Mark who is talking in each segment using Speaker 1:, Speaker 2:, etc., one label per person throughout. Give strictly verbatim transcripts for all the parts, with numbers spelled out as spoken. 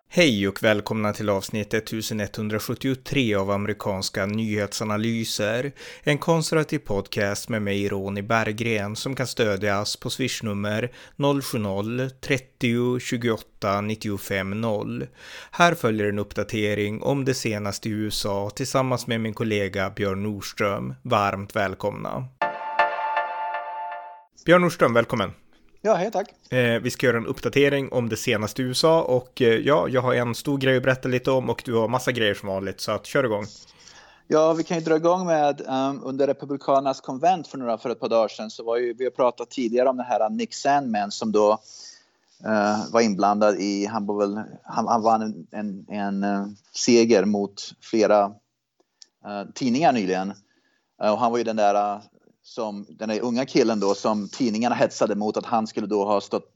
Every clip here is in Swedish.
Speaker 1: Hej och välkomna till avsnitt elvahundrasjuttiotre av amerikanska nyhetsanalyser. En konservativ podcast med mig Ronny Berggren som kan stödjas på swishnummer noll sju noll trettio tjugoåtta nittiofem noll. Här följer en uppdatering om det senaste i U S A tillsammans med min kollega Björn Nordström. Varmt välkomna. Björn Nordström, välkommen.
Speaker 2: Ja, hej tack.
Speaker 1: Eh, vi ska göra en uppdatering om det senaste i U S A och eh, ja, jag har en stor grej att berätta lite om och du har massa grejer som vanligt, så att kör igång.
Speaker 2: Ja, vi kan ju dra igång med um, under Republikanernas konvent för några för ett par dagar sedan så var ju, vi har pratat tidigare om det här Nick Sandmann som då uh, var inblandad i, han, var väl, han, han vann en, en, en uh, seger mot flera uh, tidningar nyligen uh, och han var ju den där uh, som den där unga killen då som tidningarna hetsade mot att han skulle då ha stått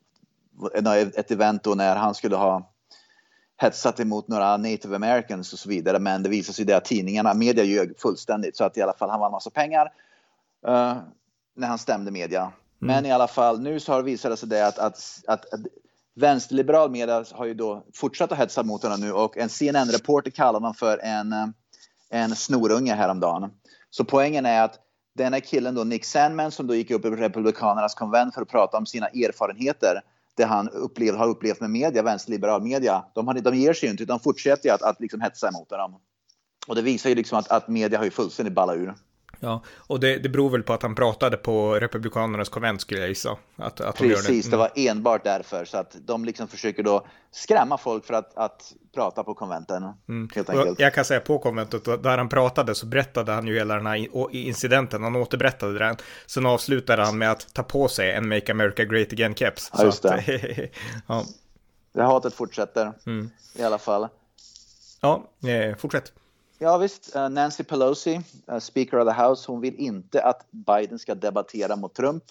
Speaker 2: ett event då när han skulle ha hetsat emot några Native Americans och så vidare, men det visade sig det att tidningarna, media ljög fullständigt så att i alla fall han vann massa pengar uh, när han stämde media. Mm. Men i alla fall nu så har det visat sig det att, att, att, att vänsterliberal media har ju då fortsatt att hetsa mot honom nu och en C N N-reporter kallar honom för en, en snorunge häromdagen. Så poängen är att den här killen då, Nick Sandmann, som då gick upp i Republikanernas konvent för att prata om sina erfarenheter det han upplev, har upplevt med media, vänsterliberal media, de, har, de ger sig inte utan fortsätter att, att liksom hetsa emot dem. Och det visar ju liksom att, att media har ju fullständigt ballat ur.
Speaker 1: Ja, och det, det beror väl på att han pratade på Republikanernas konvent, skulle jag gissa. Att, att
Speaker 2: Precis,
Speaker 1: de gör det. Mm.
Speaker 2: det var enbart därför. Så att de liksom försöker då skrämma folk för att, att prata på konventen.
Speaker 1: Mm. Helt enkelt. Jag kan säga på konventet, där han pratade så berättade han ju hela den här incidenten. Han återberättade den. Sen avslutade han med att ta på sig en Make America Great Again caps.
Speaker 2: Ja, just det.
Speaker 1: Att, ja.
Speaker 2: Det hatet fortsätter
Speaker 1: mm.
Speaker 2: i alla fall.
Speaker 1: Ja, eh, fortsätt.
Speaker 2: Ja visst, Nancy Pelosi, Speaker of the House, hon vill inte att Biden ska debattera mot Trump.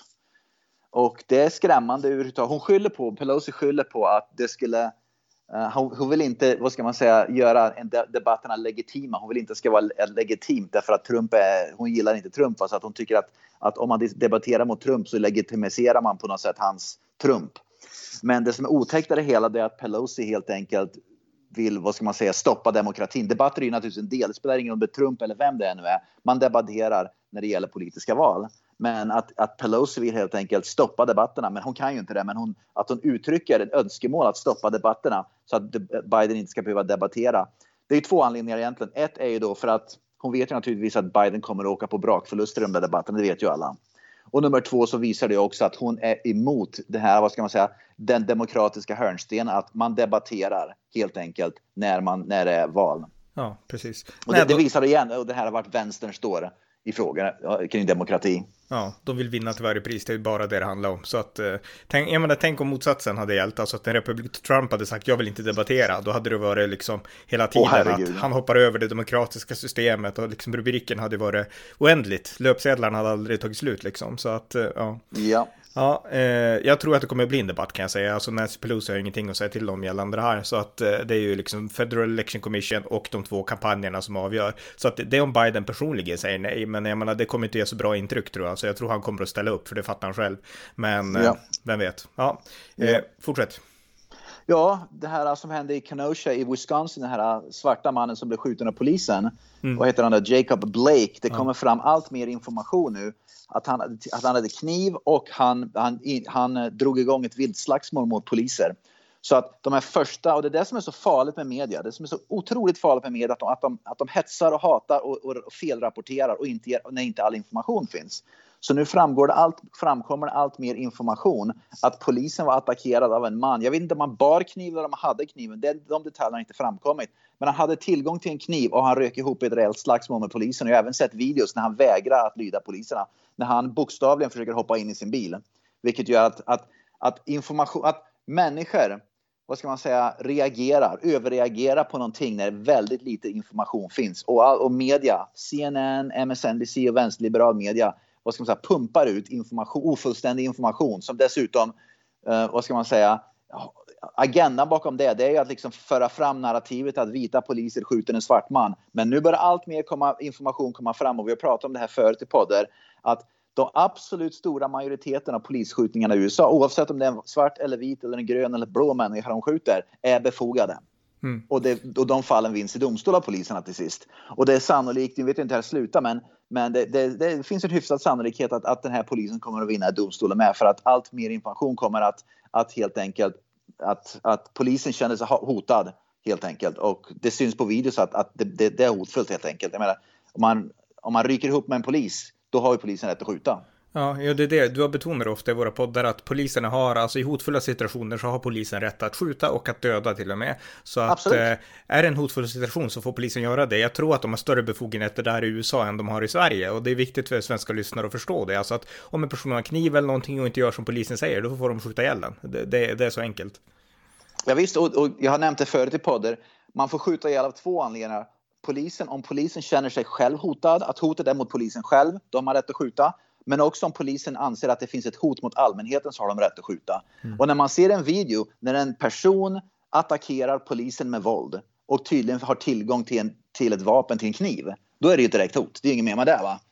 Speaker 2: Och det är skrämmande överhuvudtaget. Hon skyller på, Pelosi skyller på att det skulle, uh, hon, hon vill inte, vad ska man säga, göra en de- debatterna legitima. Hon vill inte att det ska vara legitimt därför att Trump är, hon gillar inte Trump. Så att hon tycker att, att om man debatterar mot Trump så legitimiserar man på något sätt hans Trump. Men det som är otäckt är det hela, det är att Pelosi helt enkelt vill, vad ska man säga, stoppa demokratin. Debatter är ju naturligtvis en del. Det spelar ingen roll om det är Trump eller vem det är nu är. Man debatterar när det gäller politiska val. Men att, att Pelosi vill helt enkelt stoppa debatterna. Men hon kan ju inte det. Men hon, att hon uttrycker ett önskemål att stoppa debatterna så att Biden inte ska behöva debattera. Det är ju två anledningar egentligen. Ett är ju då för att hon vet ju naturligtvis att Biden kommer att åka på brakförluster i de där debatterna. Det vet ju alla. Och nummer två så visar det också att hon är emot det här, vad ska man säga, den demokratiska hörnstenen, att man debatterar helt enkelt när, man, när det är val.
Speaker 1: Ja, precis.
Speaker 2: Och det, det visar det igen, och det här har varit vänstern står i frågan kring demokrati.
Speaker 1: Ja, de vill vinna till varje pris, det är bara det det handlar om. Så att, eh, tänk, jag menar, tänk om motsatsen hade gällt, alltså att en republik Trump hade sagt jag vill inte debattera, då hade det varit liksom hela tiden
Speaker 2: Åh,
Speaker 1: att han hoppar över det demokratiska systemet och liksom rubriken hade varit oändligt. Löpsedlarna hade aldrig tagit slut liksom, så att, eh, ja.
Speaker 2: Ja.
Speaker 1: Ja, eh, jag tror att det kommer bli en debatt, kan jag säga. Alltså Nancy Pelosi har ingenting att säga till om gällande det här. Så att eh, det är ju liksom Federal Election Commission och de två kampanjerna som avgör. Så att det är om Biden personligen säger nej. Men jag menar, det kommer inte ge så bra intryck, tror jag. Så jag tror han kommer att ställa upp, för det fattar han själv. Men eh,
Speaker 2: ja.
Speaker 1: vem vet. Ja, eh, ja. Fortsätt.
Speaker 2: Ja, det här som hände i Kenosha i Wisconsin, den här svarta mannen som blev skjuten av polisen. Mm. Vad heter han där? Jacob Blake. Det kommer ja. fram allt mer information nu. Att han, att han hade kniv och han, han, han drog igång ett vildslagsmål mot poliser. Så att de här första, och det är det som är så farligt med media, det som är så otroligt farligt med media, att de, att de, att de hetsar och hatar och, och felrapporterar och inte ger, när inte all information finns. Så nu framgår det allt, framkommer det allt mer information att polisen var attackerad av en man. Jag vet inte om han bar kniv eller om han hade kniven. Det, de detaljerna har inte framkommit. Men han hade tillgång till en kniv och han rök ihop i ett rejält slagsmål med polisen. Och jag har även sett videos när han vägrar att lyda poliserna. När han bokstavligen försöker hoppa in i sin bil. Vilket gör att, att, att, information, att människor, vad ska man säga, reagerar, överreagerar på någonting när väldigt lite information finns. Och, och media, C N N, M S N B C och vänsterliberal media, vad ska man säga, pumpar ut information, ofullständig information som dessutom, eh, vad ska man säga, agendan bakom det, det är ju att liksom föra fram narrativet att vita poliser skjuter en svart man. Men nu börjar allt mer komma, information komma fram, och vi har pratat om det här förut i podden, att de absolut stora majoriteten av polisskjutningarna i U S A, oavsett om det är en svart eller vit eller en grön eller blå människa de skjuter, är befogade. Mm. Och, det, och de fallen vinns i domstol av poliserna till sist. Och det är sannolikt, jag vet inte hur det slutar, men, men det, det, det finns en hyfsad sannolikhet att, att den här polisen kommer att vinna i domstolen med, för att allt mer information kommer att, att helt enkelt att, att polisen känner sig hotad helt enkelt. Och det syns på videos att, att det, det, det är hotfullt helt enkelt. Jag menar, om man, om man ryker ihop med en polis, då har ju polisen rätt att skjuta.
Speaker 1: Ja, det är det. Du har betonat ofta i våra poddar att poliserna har, alltså i hotfulla situationer så har polisen rätt att skjuta och att döda till och med. Så att eh, är det en hotfull situation så får polisen göra det. Jag tror att de har större befogenheter där i U S A än de har i Sverige, och det är viktigt för svenska lyssnare att förstå det. Alltså att om en person har kniv eller någonting och inte gör som polisen säger, då får de skjuta ihjäl den. Det, det, det är så enkelt.
Speaker 2: Ja visst, och, och jag har nämnt det förut i podden. Man får skjuta ihjäl av två anledningar. Polisen, om polisen känner sig själv hotad, att hotet är mot polisen själv, då har man rätt att skjuta. Men också om polisen anser att det finns ett hot mot allmänheten, så har de rätt att skjuta. Mm. Och när man ser en video när en person attackerar polisen med våld och tydligen har tillgång till, en, till ett vapen, till en kniv, då är det ju ett direkt hot. Det är inget mer med det, va?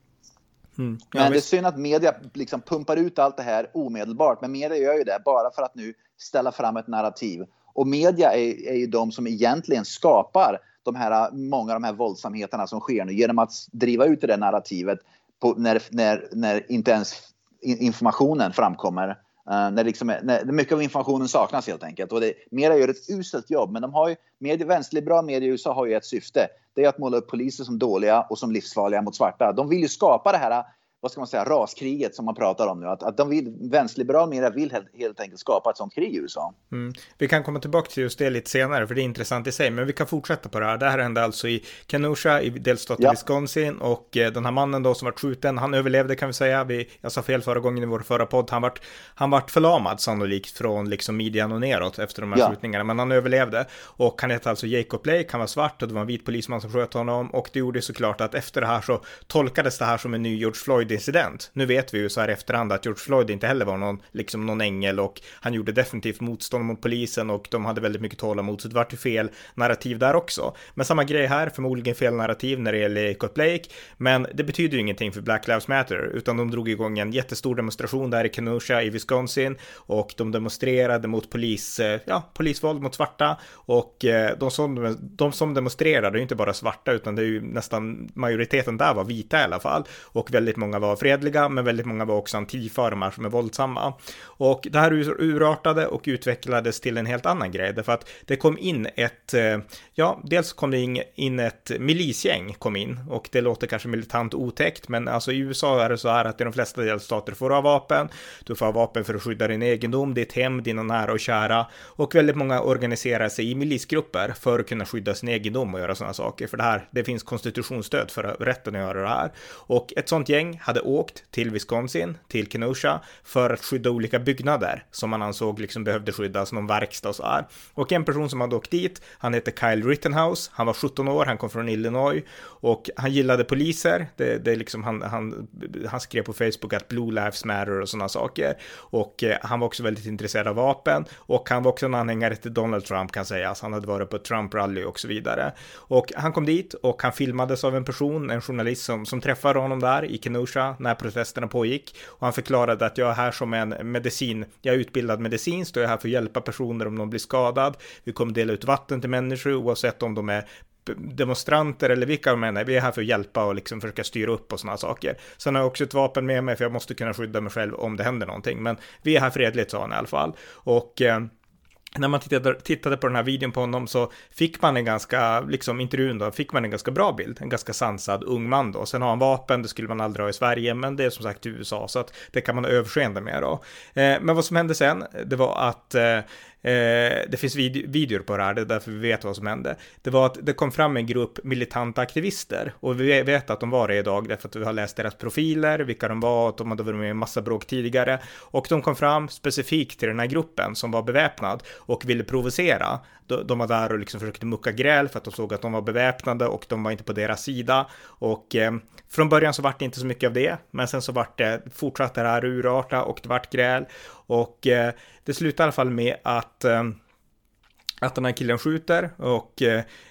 Speaker 2: Mm. Ja, men det är synd att media liksom pumpar ut allt det här omedelbart. Men media gör ju det bara för att nu ställa fram ett narrativ. Och media är, är ju de som egentligen skapar de här, många av de här våldsamheterna som sker nu, genom att driva ut det där narrativet på, när, när, när inte ens informationen framkommer. Uh, när, liksom, när mycket av informationen saknas helt enkelt. Och det, media gör ett uselt jobb, men de har ju, media, vänsterliberal media i U S A har ju ett syfte. Det är att måla upp poliser som dåliga och som livsfarliga mot svarta. De vill ju skapa det här, vad ska man säga, raskriget som man pratar om nu. Att, att de vill, vänsterliberal media vill helt, helt enkelt skapa ett sånt krig i U S A.
Speaker 1: Mm. Vi kan komma tillbaka till just det lite senare, för det är intressant i sig. Men vi kan fortsätta på det här. Det här hände alltså i Kenosha i delstaten ja. Wisconsin. Och eh, den här mannen då som var skjuten, han överlevde kan vi säga. Vi, jag sa fel förra gången i vår förra podd. Han vart, han vart förlamad sannolikt från liksom midjan och neråt efter de här ja. skjutningarna. Men han överlevde. Och han hette alltså Jacob Blake. Han var svart och det var en vit polisman som sköt honom. Och det gjorde såklart att efter det här så tolkades det här som en ny George Floyd-incident. Nu vet vi ju så här efterhand att George Floyd inte heller var någon, liksom någon ängel, och han gjorde definitivt motstånd mot polisen och de hade väldigt mycket tålamod, så det var ju fel narrativ där också. Men samma grej här, förmodligen fel narrativ när det gäller Jacob Blake, men det betyder ju ingenting för Black Lives Matter, utan de drog igång en jättestor demonstration där i Kenosha i Wisconsin och de demonstrerade mot polis, ja, polisvåld mot svarta, och de som, de som demonstrerade är ju inte bara svarta, utan det är ju nästan majoriteten där var vita i alla fall, och väldigt många var fredliga, men väldigt många var också antifa, de här som är våldsamma. Och det här urartade och utvecklades till en helt annan grej, därför att det kom in ett, ja, dels kom det in ett milisgäng kom in, och det låter kanske militant otäckt, men alltså i U S A är det så här att i de flesta delstater får du ha vapen, du får ha vapen för att skydda din egendom, ditt hem, dina nära och kära, och väldigt många organiserar sig i milisgrupper för att kunna skydda sin egendom och göra sådana saker, för det här, det finns konstitutionsstöd för rätten att göra det här. Och ett sånt gäng hade åkt till Wisconsin, till Kenosha, för att skydda olika byggnader som man ansåg liksom behövde skyddas, någon verkstad och så här. Och en person som hade åkt dit, han hette Kyle Rittenhouse, han var sjutton år, han kom från Illinois, och han gillade poliser, det, det liksom, han, han, han skrev på Facebook att Blue Lives Matter och sådana saker, och eh, han var också väldigt intresserad av vapen, och han var också en anhängare till Donald Trump kan sägas, han hade varit på Trump-rally och så vidare. Och han kom dit och han filmades av en person, en journalist som, som träffade honom där i Kenosha när protesterna pågick, och han förklarade att jag är här som en medicin, jag är utbildad medicin, så jag är här för att hjälpa personer om de blir skadad, vi kommer dela ut vatten till människor oavsett om de är demonstranter eller vilka de är, vi är här för att hjälpa och liksom försöka styra upp och sådana saker. Sen har jag också ett vapen med mig för jag måste kunna skydda mig själv om det händer någonting, men vi är här fredligt, sa han i alla fall. Och eh, när man tittade, tittade på den här videon på honom så fick man en ganska, liksom intervjun då, fick man en ganska bra bild, en ganska sansad ung man då. Sen har han vapen, det skulle man aldrig ha i Sverige, men det är som sagt i U S A, så att det kan man överseende med då. Eh, men vad som hände sen, det var att eh, Eh, det finns vid- videor på det här, det är därför vi vet vad som hände. Det var att det kom fram en grupp militanta aktivister, och vi vet att de var det idag därför att vi har läst deras profiler, vilka de var, att de hade varit med i en massa bråk tidigare, och de kom fram specifikt till den här gruppen som var beväpnad och ville provocera. De, de var där och liksom försökte mucka gräl för att de såg att de var beväpnade och de var inte på deras sida, och eh, från början så var det inte så mycket av det, men sen så vart det fortsatte det här urarta och det vart gräl, och eh, det slutade i alla fall med att eh, att den här killen skjuter, och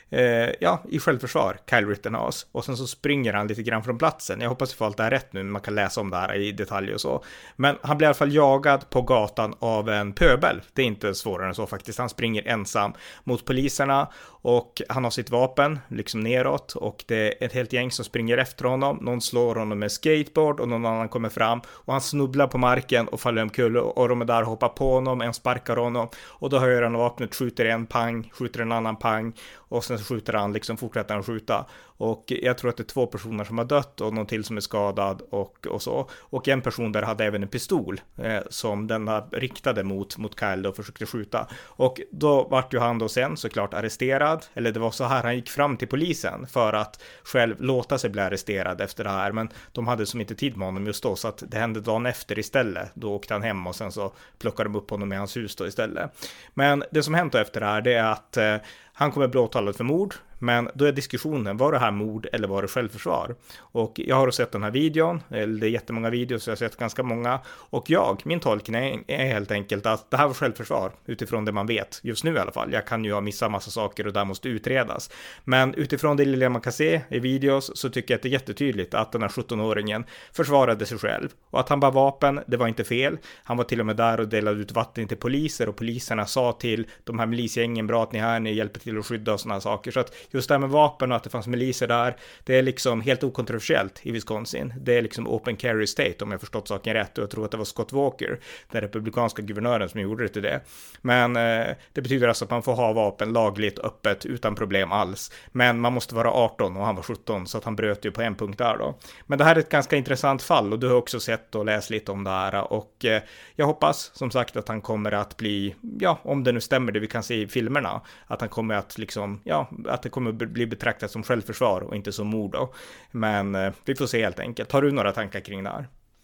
Speaker 1: eh, ja, i självförsvar, Kyle Rittenhouse. Och sen så springer han lite grann från platsen. Jag hoppas att allt är rätt nu, man kan läsa om det här i detalj och så. Men han blir i alla fall jagad på gatan av en pöbel. Det är inte svårare än så faktiskt. Han springer ensam mot poliserna och han har sitt vapen liksom neråt och det är ett helt gäng som springer efter honom. Någon slår honom med skateboard och någon annan kommer fram och han snubblar på marken och faller omkull och de är där och hoppar på honom, en sparkar honom och då höjer han vapnet, skjuter en pang, skjuter en annan pang och sen så skjuter han, liksom fortsätter han skjuta. Och jag tror att det är två personer som har dött och någon till som är skadad och, och så. Och en person där hade även en pistol eh, som den riktade mot, mot Kyle och försökte skjuta. Och då vart ju han då sen såklart arresterad. Eller det var så här, han gick fram till polisen för att själv låta sig bli arresterad efter det här. Men de hade som inte tid med honom just då, så att det hände dagen efter istället. Då åkte han hem och sen så plockade de upp honom i hans hus då istället. Men det som hänt efter det här, det är att eh, han kommer bli åtalad för mord, men då är diskussionen, var det här mord eller var det självförsvar? Och jag har sett den här videon, eller det är jättemånga videos så jag har sett ganska många. Och jag, min tolkning är helt enkelt att det här var självförsvar utifrån det man vet, just nu i alla fall. Jag kan ju ha missat massa saker och där måste utredas. Men utifrån det lilla man kan se i videos så tycker jag att det är jättetydligt att den här sjuttonåringen försvarade sig själv. Och att han bara vapen, det var inte fel. Han var till och med där och delade ut vatten till poliser och poliserna sa till de här milisgängen, bra att ni är här, ni hjälper till att skydda och sådana saker. Så att just det här med vapen och att det fanns miliser där, det är liksom helt okontroversiellt i Wisconsin. Det är liksom open carry state om jag förstått saken rätt och jag tror att det var Scott Walker, den republikanska guvernören som gjorde det till det. Men eh, det betyder alltså att man får ha vapen lagligt, öppet, utan problem alls. Men man måste vara arton och han var sjutton så att han bröt ju på en punkt där då. Men det här är ett ganska intressant fall och du har också sett och läst lite om det här och eh, jag hoppas som sagt att han kommer att bli, ja om det nu stämmer det vi kan se i filmerna, att han kommer att liksom, ja att det kommer bli betraktat som självförsvar och inte som mord då. Men eh, vi får se helt enkelt. Har du några tankar kring det här?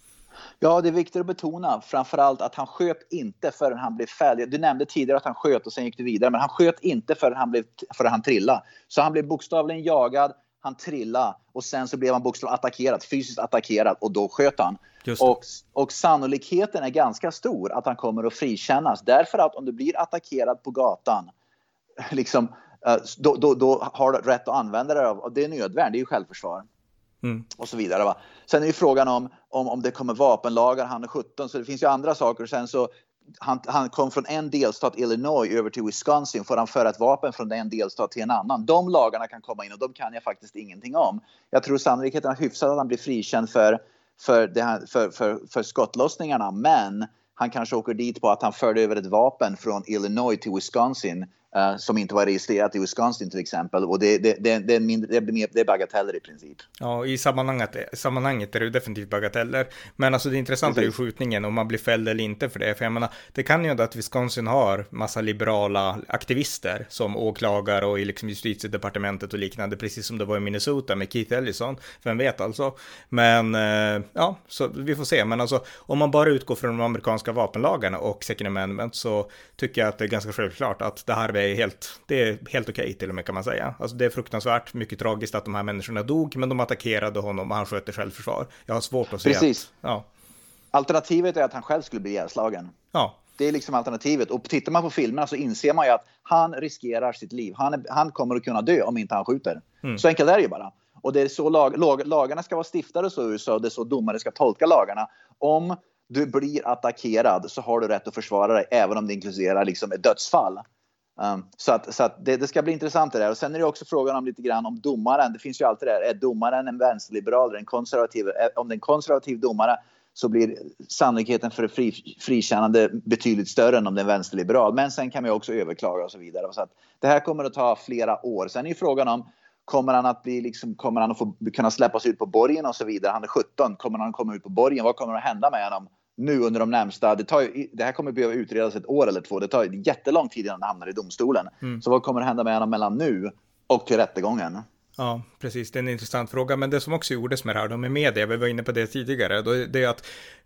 Speaker 2: Ja, det är viktigt att betona framförallt att han sköt inte förrän han blev färdig. Du nämnde tidigare att han sköt och sen gick det vidare, men han sköt inte förrän han, blev, förrän han trillade. Så han blev bokstavligen jagad, han trillade och sen så blev han bokstavligen attackerad, fysiskt attackerad och då sköt han. Och, och sannolikheten är ganska stor att han kommer att frikännas därför att om du blir attackerad på gatan liksom Då, då, då har du rätt att använda det och det är nödvändigt, det är ju självförsvar mm. och så vidare va. Sen är ju frågan om, om, om det kommer vapenlagar, han är sjutton så det finns ju andra saker. Sen så han, han kom från en delstat Illinois över till Wisconsin, får han föra ett vapen från en delstat till en annan. De lagarna kan komma in och de kan jag faktiskt ingenting om. Jag tror sannolikheten är hyfsad att han blir frikänd för, för, det här, för, för, för skottlossningarna, men han kanske åker dit på att han förde över ett vapen från Illinois till Wisconsin Uh, som inte var registrerat i Wisconsin till exempel. Och det, det, det, det, är, mindre, det, blir mer, det är bagateller i princip.
Speaker 1: Ja, i sammanhanget, sammanhanget är det definitivt bagateller. Men alltså det intressanta är ju skjutningen, om man blir fälld eller inte för det. För jag menar, det kan ju ändå att Wisconsin har massa liberala aktivister som åklagare och i liksom justitiedepartementet och liknande, precis som det var i Minnesota med Keith Ellison. Vem vet alltså. Men uh, ja, så vi får se. Men alltså, om man bara utgår från de amerikanska vapenlagarna och second amendment så tycker jag att det är ganska självklart att det här är helt, det är helt okej till och med kan man säga. Alltså det är fruktansvärt, mycket tragiskt att de här människorna dog, men de attackerade honom och han sköter självförsvar. Jag har svårt att se.
Speaker 2: Precis.
Speaker 1: Att, ja.
Speaker 2: Alternativet är att han själv skulle bli ihjälslagen.
Speaker 1: Ja.
Speaker 2: Det är liksom alternativet. Och tittar man på filmerna så inser man ju att han riskerar sitt liv. Han, är, han kommer att kunna dö om inte han skjuter. Mm. Så enkelt är det ju bara. Och det är så lag, lag, lagarna ska vara stiftade så i U S A, och det är så domare ska tolka lagarna. Om du blir attackerad så har du rätt att försvara dig även om det inkluderar liksom ett dödsfall. Um, så att, så att det, det ska bli intressant det där. Och sen är det också frågan om lite grann om domaren. Det finns ju alltid där, är domaren en vänsterliberal eller en konservativ? Om det är en konservativ domare så blir sannolikheten för fri, frikännande betydligt större än om det är en vänsterliberal. Men sen kan man ju också överklaga och så vidare. Så att det här kommer att ta flera år. Sen är ju frågan om kommer han att bli liksom, kommer han att få kunna släppas ut på borgen och så vidare. Han är sjutton, kommer han komma ut på borgen? Vad kommer att hända med honom nu under de närmsta, det, tar ju, det här kommer att behöva utredas ett år eller två. Det tar jättelång tid innan han hamnar i domstolen. Mm. Så vad kommer att hända med honom mellan nu och till rättegången?
Speaker 1: Ja, precis. Det är en intressant fråga. Men det som också gjordes med det här, de med media, vi var inne på det tidigare, då, det är att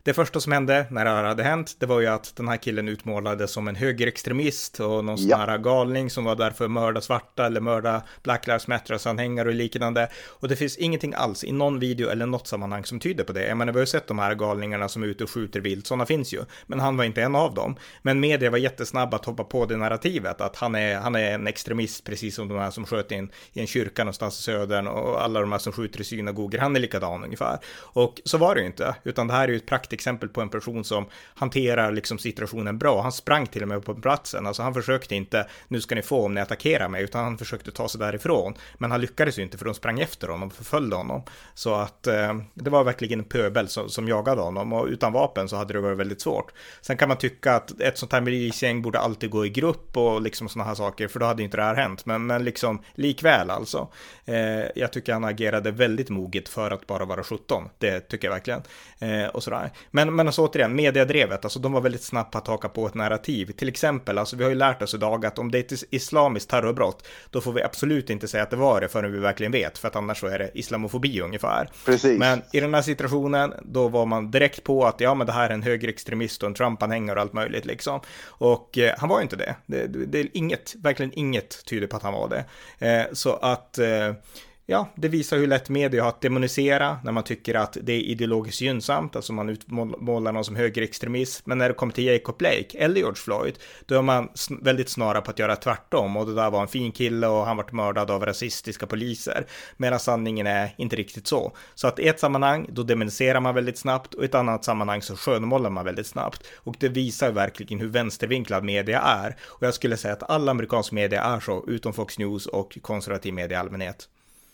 Speaker 1: det första som hände när det här hade hänt, det var ju att den här killen utmålades som en högerextremist och någon sån här galning som var där för att mörda svarta eller mörda Black Lives Matter-anhängare och liknande. Och det finns ingenting alls i någon video eller något sammanhang som tyder på det. Jag menar, vi har ju sett de här galningarna som är ute och skjuter vilt, sådana finns ju. Men han var inte en av dem. Men media var jättesnabba att hoppa på det narrativet, att han är, han är en extremist, precis som de här som sköt in i en kyrka någonstans i södern och alla de här som skjuter i synagogor, han är likadan ungefär. Och så var det ju inte, utan det här är ju ett praktexempel på en person som hanterar liksom situationen bra. Han sprang till och med på platsen, alltså han försökte inte, nu ska ni få om ni attackerar mig, utan han försökte ta sig därifrån. Men han lyckades ju inte, för de sprang efter honom och förföljde honom. Så att eh, det var verkligen en pöbel som, som jagade honom, och utan vapen så hade det varit väldigt svårt. Sen kan man tycka att ett sånt här milisgäng borde alltid gå i grupp och liksom såna här saker, för då hade inte det här hänt. Men, men liksom likväl alltså. Eh, jag tycker han agerade väldigt moget för att bara vara sjutton. Det tycker jag verkligen. Eh, och sådär. Men, men alltså återigen, mediadrevet, alltså de var väldigt snabbt att haka på ett narrativ. Till exempel, alltså vi har ju lärt oss idag att om det är ett islamiskt terrorbrott, då får vi absolut inte säga att det var det förrän vi verkligen vet, för att annars så är det islamofobi ungefär.
Speaker 2: Precis.
Speaker 1: Men i den här situationen, då var man direkt på att ja, men det här är en högerextremist och en Trump-anhängare och allt möjligt liksom. Och eh, han var ju inte det. Det, det. Det är inget, verkligen inget tyder på att han var det. Eh, så att eh, ja, det visar hur lätt media har att demonisera när man tycker att det är ideologiskt gynnsamt, alltså man utmålar någon som högerextremist. Men när det kommer till Jacob Blake eller George Floyd, då är man väldigt snara på att göra tvärtom, och det där var en fin kille och han vart mördad av rasistiska poliser, medan sanningen är inte riktigt så. Så att i ett sammanhang, då demoniserar man väldigt snabbt, och i ett annat sammanhang så skönmålar man väldigt snabbt, och det visar verkligen hur vänstervinklad media är. Och jag skulle säga att alla amerikansk media är så, utom Fox News och konservativ media i allmänhet.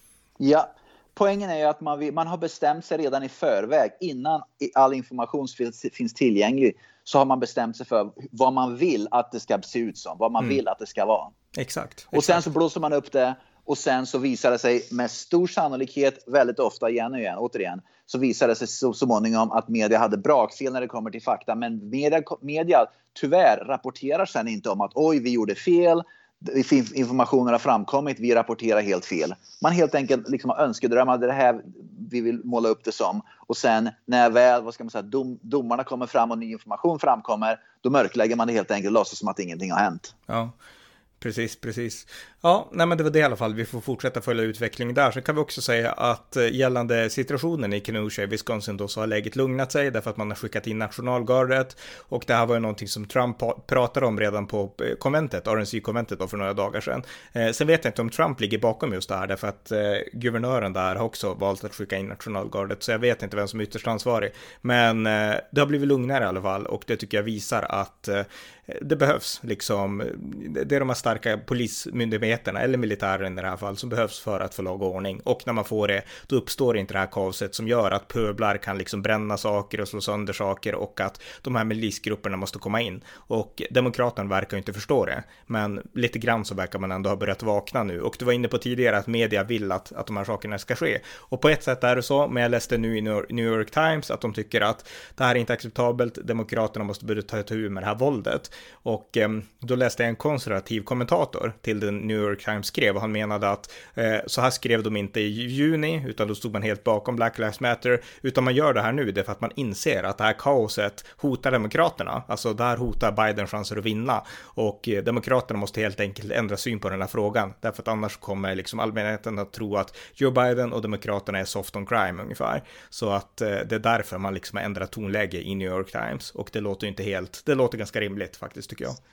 Speaker 2: Ja, poängen är ju att man, vill, man har bestämt sig redan i förväg, innan all information finns, finns tillgänglig, så har man bestämt sig för vad man vill att det ska se ut som, vad man mm. vill att det ska vara.
Speaker 1: Exakt, exakt.
Speaker 2: Och sen så blåser man upp det, och sen så visar det sig med stor sannolikhet, väldigt ofta igen och igen, återigen, så visar det sig så, så småningom att media hade brakfel när det kommer till fakta. Men media, media tyvärr rapporterar sen inte om att oj, vi gjorde fel, informationen har framkommit, vi rapporterar helt fel. Man helt enkelt liksom har önskedrömmar, det här vi vill måla upp det som. Och sen när väl, vad ska man säga, dom, domarna kommer fram och ny information framkommer, då mörklägger man det helt enkelt och låtsas som att ingenting har hänt.
Speaker 1: Ja. Precis, precis. Ja, nej men det var det i alla fall. Vi får fortsätta följa utvecklingen där. Så kan vi också säga att gällande situationen i Kenosha i Wisconsin då, så har läget lugnat sig därför att man har skickat in nationalgardet. Och det här var ju någonting som Trump pratade om redan på konventet, R N C-konventet då, för några dagar sedan. Eh, sen vet jag inte om Trump ligger bakom just det här, därför att eh, guvernören där har också valt att skicka in nationalgardet. Så jag vet inte vem som är ytterst ansvarig. Men eh, det har blivit lugnare i alla fall, och det tycker jag visar att eh, det behövs liksom, det är de här starka polismyndigheterna eller militären i det här fall som behövs för att få lag och ordning. Och när man får det, då uppstår inte det här kaoset som gör att pöblar kan liksom bränna saker och slå sönder saker, och att de här milisgrupperna måste komma in. Och demokraterna verkar inte förstå det, men lite grann så verkar man ändå ha börjat vakna nu. Och du var inne på tidigare att media vill att, att de här sakerna ska ske. Och på ett sätt är det så, men jag läste nu i New York Times att de tycker att det här är inte acceptabelt, demokraterna måste börja ta itu med det här våldet. Och eh, då läste jag en konservativ kommentator till den New York Times skrev, och han menade att eh, så här skrev de inte i juni, utan då stod man helt bakom Black Lives Matter, utan man gör det här nu därför att man inser att det här kaoset hotar demokraterna. Alltså där hotar Biden chanser att vinna, och eh, demokraterna måste helt enkelt ändra syn på den här frågan, därför att annars kommer liksom allmänheten att tro att Joe Biden och demokraterna är soft on crime ungefär. Så att eh, det är därför man liksom har ändrat tonläge i New York Times, och det låter inte helt, det låter ganska rimligt faktiskt tycker jag.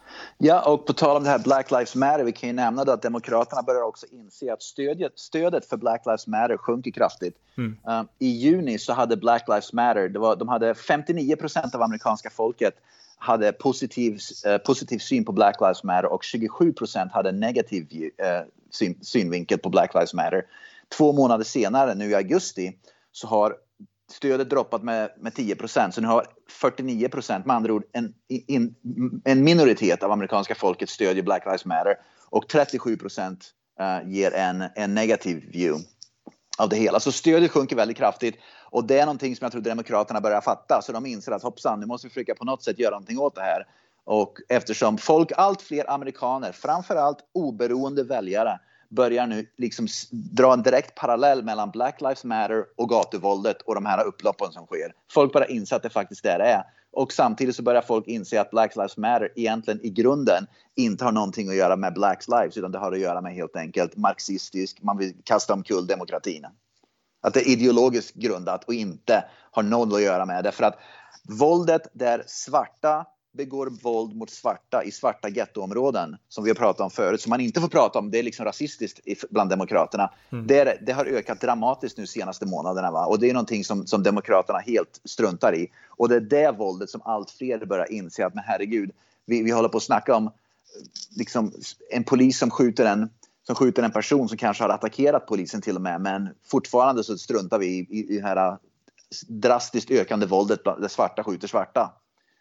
Speaker 2: Ja, och på tal om det här Black Lives Matter, vi kan ju nämna då att demokraterna börjar också inse att stödet, stödet för Black Lives Matter sjunker kraftigt. Mm. Uh, I juni så hade Black Lives Matter, det var, de hade femtionio procent av amerikanska folket hade positiv, uh, positiv syn på Black Lives Matter, och tjugosju procent hade negativ uh, syn, synvinkel på Black Lives Matter. Två månader senare, nu i augusti, så har stödet droppat med, med tio procent. Så nu har fyrtionio procent, med andra ord en, in, en minoritet av amerikanska folket stödjer Black Lives Matter. Och trettiosju procent uh, ger en, en negativ view av det hela. Så stödet sjunker väldigt kraftigt. Och det är någonting som jag tror demokraterna börjar fatta. Så de inser att hoppsan, nu måste vi försöka på något sätt göra någonting åt det här. Och eftersom folk, allt fler amerikaner, framförallt oberoende väljare, börjar nu liksom dra en direkt parallell mellan Black Lives Matter och gatuvåldet och de här upploppen som sker. Folk börjar inse att det faktiskt är det är. Och samtidigt så börjar folk inse att Black Lives Matter egentligen i grunden inte har någonting att göra med Black Lives, utan det har att göra med helt enkelt marxistisk, man vill kasta omkull demokratin. Att det är ideologiskt grundat och inte har noll att göra med det. För att våldet där svarta begår våld mot svarta i svarta gettoområden, som vi har pratat om förut, som man inte får prata om, det är liksom rasistiskt bland demokraterna. Mm. Det, det har ökat dramatiskt nu senaste månaderna, va? Och det är någonting som, som demokraterna helt struntar i. Och det är det våldet som allt fler börjar inse att, men herregud, vi, vi håller på att snacka om liksom, en polis som skjuter en som skjuter en person som kanske har attackerat polisen till och med, men fortfarande så struntar vi i, i, i det här drastiskt ökande våldet där svarta skjuter svarta.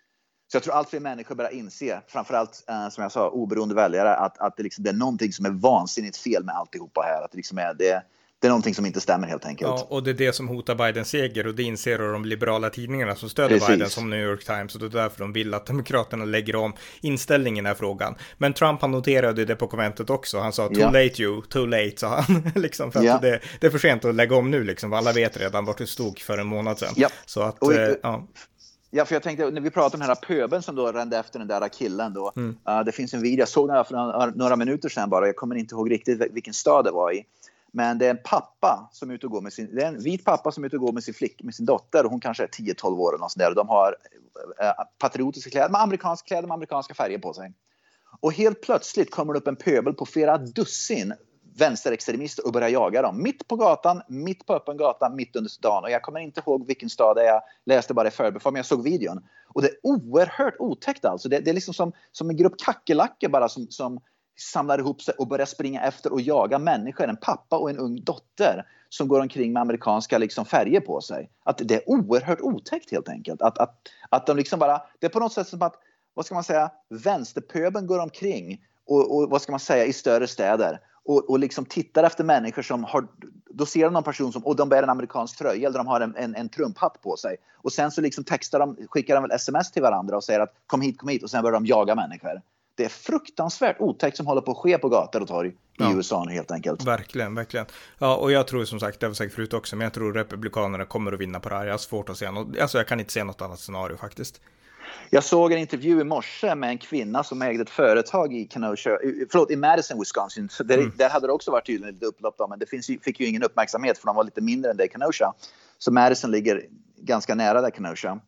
Speaker 2: Så jag tror allt fler människor börjar inse, framförallt eh, som jag sa, oberoende väljare, att, att det, liksom, det är någonting som är vansinnigt fel med alltihopa här. Att det, liksom är, det, det är någonting som inte stämmer helt enkelt.
Speaker 1: Ja, och det är det som hotar Bidens seger, och det inser de liberala tidningarna som stöder
Speaker 2: Precis.
Speaker 1: Biden, som New York Times, och det är därför de vill att demokraterna lägger om inställningen i den här frågan. Men Trump, han noterade det på konventet också. Han sa, too ja. late you, too late, sa han. liksom, för ja. att det, det är för sent att lägga om nu, liksom. Alla vet redan vart det stod för en månad sedan.
Speaker 2: Ja.
Speaker 1: Så att,
Speaker 2: och,
Speaker 1: eh, ja.
Speaker 2: Ja, för jag tänkte, när vi pratar om den här pöben som då rände efter den där killen då.
Speaker 1: Mm.
Speaker 2: Uh, det finns en video, jag såg den för några, några minuter sedan bara. Jag kommer inte ihåg riktigt vilken stad det var i. Men det är en pappa som är ute och går med sin, det är en vit pappa som är ute och går med sin flick, med sin dotter. Och hon kanske är tio tolv år eller något sånt där. De har uh, patriotiska kläder, med amerikanska kläder med amerikanska färger på sig. Och helt plötsligt kommer det upp en pöbel på flera dussin vänsterextremister och börjar jaga dem. Mitt på gatan, mitt på öppen gata, mitt under dagen. Och jag kommer inte ihåg vilken stad det är. Jag läste bara i förbifart, men jag såg videon. Och det är oerhört otäckt alltså. Det, det är liksom som, som en grupp kackerlackor bara som, som samlar ihop sig och börjar springa efter och jaga människor. En pappa och en ung dotter som går omkring med amerikanska liksom färger på sig. Att det är oerhört otäckt helt enkelt. Att, att, att de liksom bara, det är på något sätt som att, vad ska man säga, vänsterpöben går omkring och, och vad ska man säga, i större städer. Och, och liksom tittar efter människor som har, då ser de någon person som, och de bär en amerikansk tröja eller de har en, en, en Trump-hatt på sig. Och sen så liksom textar de, skickar de väl sms till varandra och säger att kom hit, kom hit, och sen börjar de jaga människor. Det är fruktansvärt otäckt som håller på att ske på gator och torg i ja. U S A nu helt enkelt.
Speaker 1: Verkligen, verkligen. Ja, och jag tror som sagt, det var säkert förut också, men jag tror republikanerna kommer att vinna på det här. Jag har svårt att se något, alltså jag kan inte se något annat scenario faktiskt.
Speaker 2: Jag såg en intervju i morse med en kvinna som ägde ett företag i Kenosha, förlåt, i Madison, Wisconsin. Så där, mm. där hade det också varit tydligen lite upplopp då, men det finns, fick ju ingen uppmärksamhet för de var lite mindre än det i Kenosha. Så Madison ligger ganska nära där Kenosha.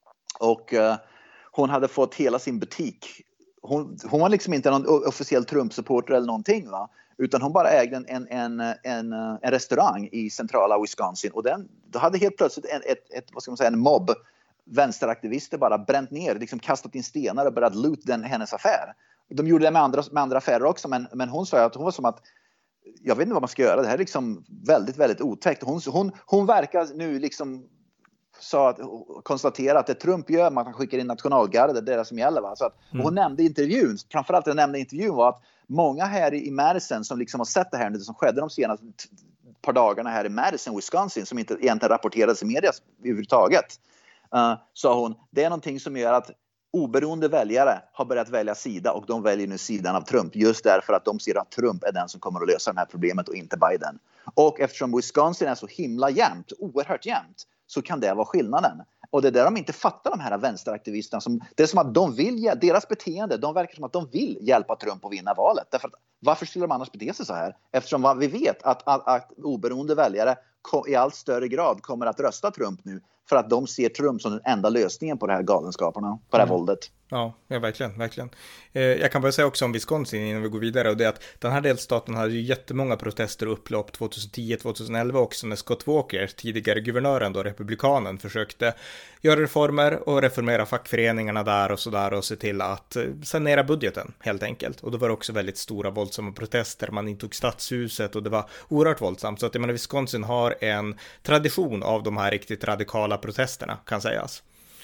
Speaker 2: Och uh, hon hade fått hela sin butik. Hon, hon var liksom inte någon officiell Trump-supporter eller någonting, va? Utan hon bara ägde en, en, en, en, en restaurang i centrala Wisconsin. Och den, då hade helt plötsligt en, ett, ett, vad ska man säga, en mobb vänsteraktivister bara bränt ner, liksom kastat in stenar och börjat loot den, hennes affär. De gjorde det med andra, med andra affärer också, men, men hon sa att hon var som att jag vet inte vad man ska göra, det här är liksom väldigt, väldigt otäckt. Hon, hon, hon verkar nu liksom sa att, konstatera att det Trump gör, man kan skicka in nationalgardet, det är det som gäller, va? Så att, mm. och hon nämnde i intervjun, framförallt den nämnde intervjun var att många här i Madison som liksom har sett det här nu, det som skedde de senaste par dagarna här i Madison, Wisconsin, som inte egentligen rapporterades i media överhuvudtaget. Uh, sa hon, det är någonting som gör att oberoende väljare har börjat välja sida, och de väljer nu sidan av Trump just därför att de ser att Trump är den som kommer att lösa det här problemet och inte Biden. Och eftersom Wisconsin är så himla jämnt, oerhört jämnt, så kan det vara skillnaden. Och det är där de inte fattar, de här vänsteraktivisterna. Som, det är som att de vill, deras beteende, de verkar som att de vill hjälpa Trump att vinna valet. Därför att, varför skulle de annars bete sig så här? Eftersom vi vet att, att, att oberoende väljare i allt större grad kommer att rösta Trump nu. För att de ser Trump som den enda lösningen på det här galenskaperna, på det här mm. våldet.
Speaker 1: Ja, ja, verkligen, verkligen. Eh, jag kan bara säga också om Wisconsin innan vi går vidare, och det är att den här delstaten hade ju jättemånga protester och upplopp tjugohundratio tjugoelva också, när Scott Walker, tidigare guvernören då, republikanen, försökte göra reformer och reformera fackföreningarna där och sådär och se till att eh, sanera budgeten helt enkelt. Och då var det också väldigt stora våldsamma protester, man intog stadshuset och det var oerhört våldsamt. Så att jag menar, Wisconsin har en tradition av de här riktigt radikala protesterna, kan sägas.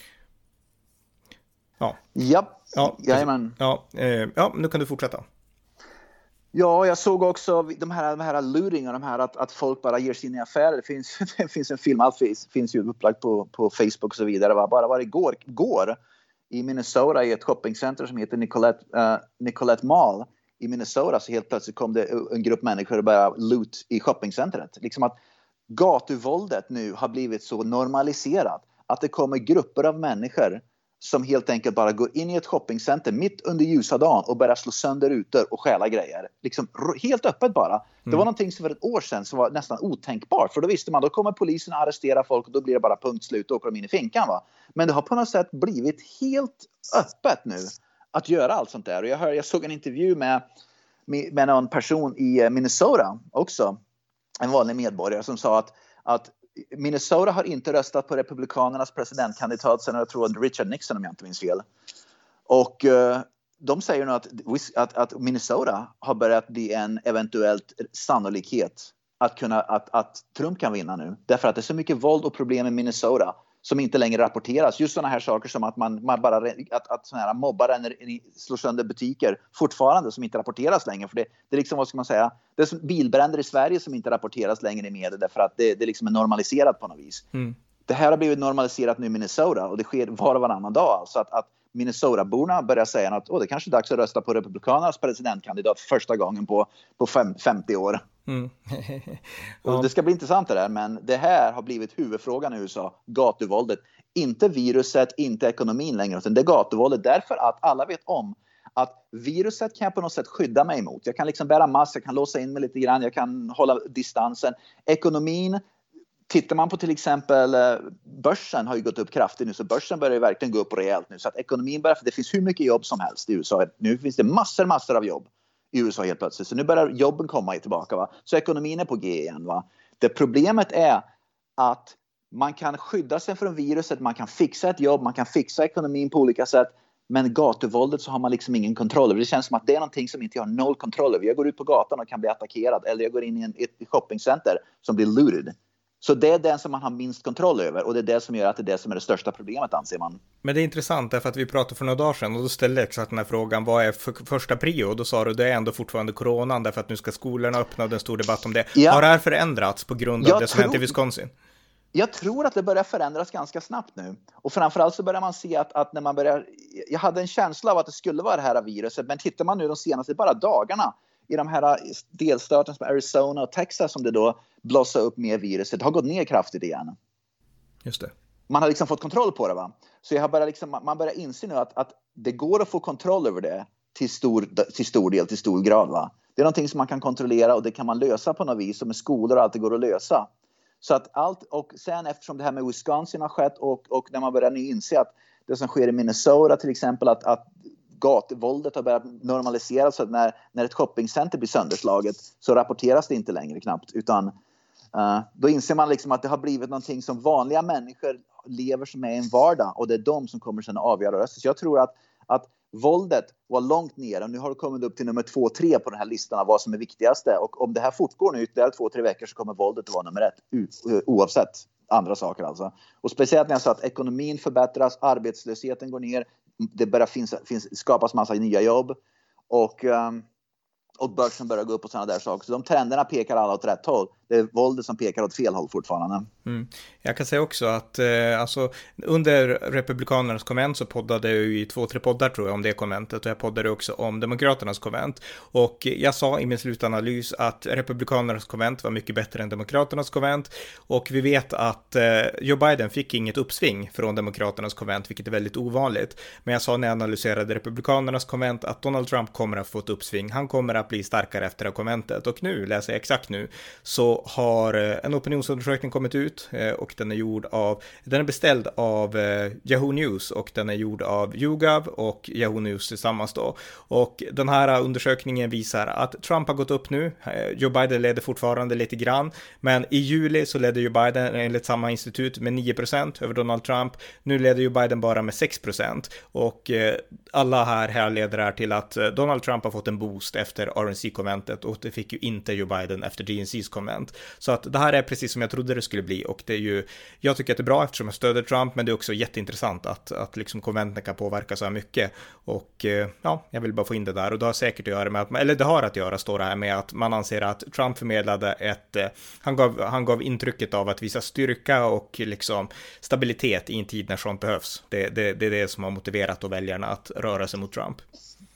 Speaker 2: Ja. Japp.
Speaker 1: Ja, jajamän. Ja, eh, ja, nu kan du fortsätta.
Speaker 2: Ja, jag såg också de här, de här looting, de här att, att folk bara ger sig in i affärer. Det finns, det finns en film, allt finns, finns ju upplagt på, på Facebook och så vidare. Va? Bara var det igår, igår i Minnesota i ett shoppingcenter som heter Nicolette, uh, Nicolette Mall i Minnesota så helt plötsligt kom det en grupp människor och började loot i shoppingcentret. Liksom att gatuvåldet nu har blivit så normaliserat att det kommer grupper av människor som helt enkelt bara går in i ett shoppingcenter mitt under ljusa dagen och börjar slå sönder rutor och stjäla grejer. Liksom helt öppet bara. Mm. Det var någonting som för ett år sedan som var nästan otänkbart. För då visste man, då kommer polisen att arrestera folk och då blir det bara punkt slut och åker de in i finkan. Va? Men det har på något sätt blivit helt öppet nu att göra allt sånt där. Och jag, hör, jag såg en intervju med, med, med någon person i Minnesota också. En vanlig medborgare som sa att, att Minnesota har inte röstat på republikanernas presidentkandidat sedan jag tror Richard Nixon om jag inte minns fel. Och uh, de säger nu att, att, att Minnesota har börjat bli en eventuellt sannolikhet att, kunna, att, att Trump kan vinna nu. Därför att det är så mycket våld och problem i Minnesota som inte längre rapporteras. Just sådana här saker som att man, man bara att, att såna här mobbare slår sönder butiker fortfarande som inte rapporteras längre. För det, det är liksom, vad ska man säga, det är som bilbränder i Sverige som inte rapporteras längre i media därför att det, det liksom är normaliserat på något vis. Mm. Det här har blivit normaliserat nu i Minnesota och det sker var och varannan dag. Så att, att Minnesota-borna börjar säga att oh, det kanske är dags att rösta på republikanernas presidentkandidat för första gången på, på fem, femtio år. Mm. ja. Och det ska bli intressant det där, men det här har blivit huvudfrågan i U S A, gatuvåldet. Inte viruset, inte ekonomin längre, utan det är gatuvåldet därför att alla vet om att viruset kan jag på något sätt skydda mig emot. Jag kan liksom bära mask, jag kan låsa in mig lite grann, jag kan hålla distansen. Ekonomin, tittar man på till exempel börsen har ju gått upp kraftigt nu, så börsen börjar ju verkligen gå upp rejält nu. Så att ekonomin börjar, för det finns hur mycket jobb som helst i U S A. Nu finns det massor, massor av jobb i U S A helt plötsligt. Så nu börjar jobben komma tillbaka. Va? Så ekonomin är på G igen. Va? Det problemet är att man kan skydda sig från viruset, man kan fixa ett jobb, man kan fixa ekonomin på olika sätt. Men gatuvåldet så har man liksom ingen kontroll över. Det känns som att det är någonting som inte jag har noll kontroll över. Jag går ut på gatan och kan bli attackerad. Eller jag går in i en, ett shoppingcenter som blir looted. Så det är den som man har minst kontroll över. Och det är det som gör att det är det som är det största problemet, anser man.
Speaker 1: Men det är intressant därför att vi pratade för några dagar sedan och då ställde jag exakt den här frågan, vad är för första prio? Och då sa du, det är ändå fortfarande coronan därför att nu ska skolorna öppna och det är en stor debatt om det. Ja. Har det här förändrats på grund av jag det som tror... hänt i Wisconsin?
Speaker 2: Jag tror att det börjar förändras ganska snabbt nu. Och framförallt så börjar man se att, att när man börjar... Jag hade en känsla av att det skulle vara det här viruset. Men tittar man nu de senaste bara dagarna i de här delstaterna som Arizona och Texas som det då blossar upp med viruset. Det har gått ner kraftigt igen.
Speaker 1: Just det.
Speaker 2: Man har liksom fått kontroll på det, va? Så jag har börjat liksom, man börjar inse nu att, att det går att få kontroll över det till stor, till stor del, till stor grad, va? Det är någonting som man kan kontrollera och det kan man lösa på något vis. Och med skolor och allt det går att lösa. Så att allt, och sen eftersom det här med Wisconsin har skett och, och när man börjar nu inse att det som sker i Minnesota till exempel, att, att gatuvåldet har börjat normaliseras, så att när, när ett shoppingcenter blir sönderslaget så rapporteras det inte längre knappt, utan uh, då inser man liksom att det har blivit någonting som vanliga människor lever som är en vardag och det är de som kommer sedan att avgöra rösten. Så jag tror att, att våldet var långt ner och nu har det kommit upp till nummer två, tre på den här listan av vad som är viktigaste. Och om det här fortgår nu ytterligare två, tre veckor så kommer våldet att vara nummer ett, oavsett andra saker alltså. Och speciellt när jag sa att ekonomin förbättras, arbetslösheten går ner, det börjar finns, finns, skapas massa nya jobb och, um, och börsen börjar gå upp och sådana där saker. Så de trenderna pekar alla åt rätt håll. Det är våldet som pekar åt fel håll fortfarande.
Speaker 1: Mm. Jag kan säga också att eh, alltså, under Republikanernas konvent så poddade jag i två, tre poddar tror jag om det konventet, och jag poddade också om Demokraternas konvent. Och jag sa i min slutanalys att Republikanernas konvent var mycket bättre än Demokraternas konvent, och vi vet att eh, Joe Biden fick inget uppsving från Demokraternas konvent, vilket är väldigt ovanligt. Men jag sa när jag analyserade Republikanernas konvent att Donald Trump kommer att få ett uppsving. Han kommer att bli starkare efter det konventet, och nu, läser jag exakt nu, så har en opinionsundersökning kommit ut och den är gjord av, den är beställd av Yahoo News och den är gjord av YouGov och Yahoo News tillsammans då. Och den här undersökningen visar att Trump har gått upp nu. Joe Biden leder fortfarande lite grann, men i juli så ledde Joe Biden enligt samma institut med nio procent över Donald Trump. Nu leder Joe Biden bara med sex procent, och alla här, här leder här till att Donald Trump har fått en boost efter R N C-konventet, och det fick ju inte Joe Biden efter D N C:s konvent. Så att det här är precis som jag trodde det skulle bli, och det är ju, jag tycker att det är bra eftersom jag stöder Trump, men det är också jätteintressant att, att liksom konventen kan påverka så här mycket, och ja, jag vill bara få in det där, och det har säkert att göra med att, eller det har att göra, står det här med att man anser att Trump förmedlade ett, han gav, han gav intrycket av att visa styrka och liksom stabilitet i en tid när sånt behövs. Det, det, det är det som har motiverat då väljarna att röra sig mot Trump.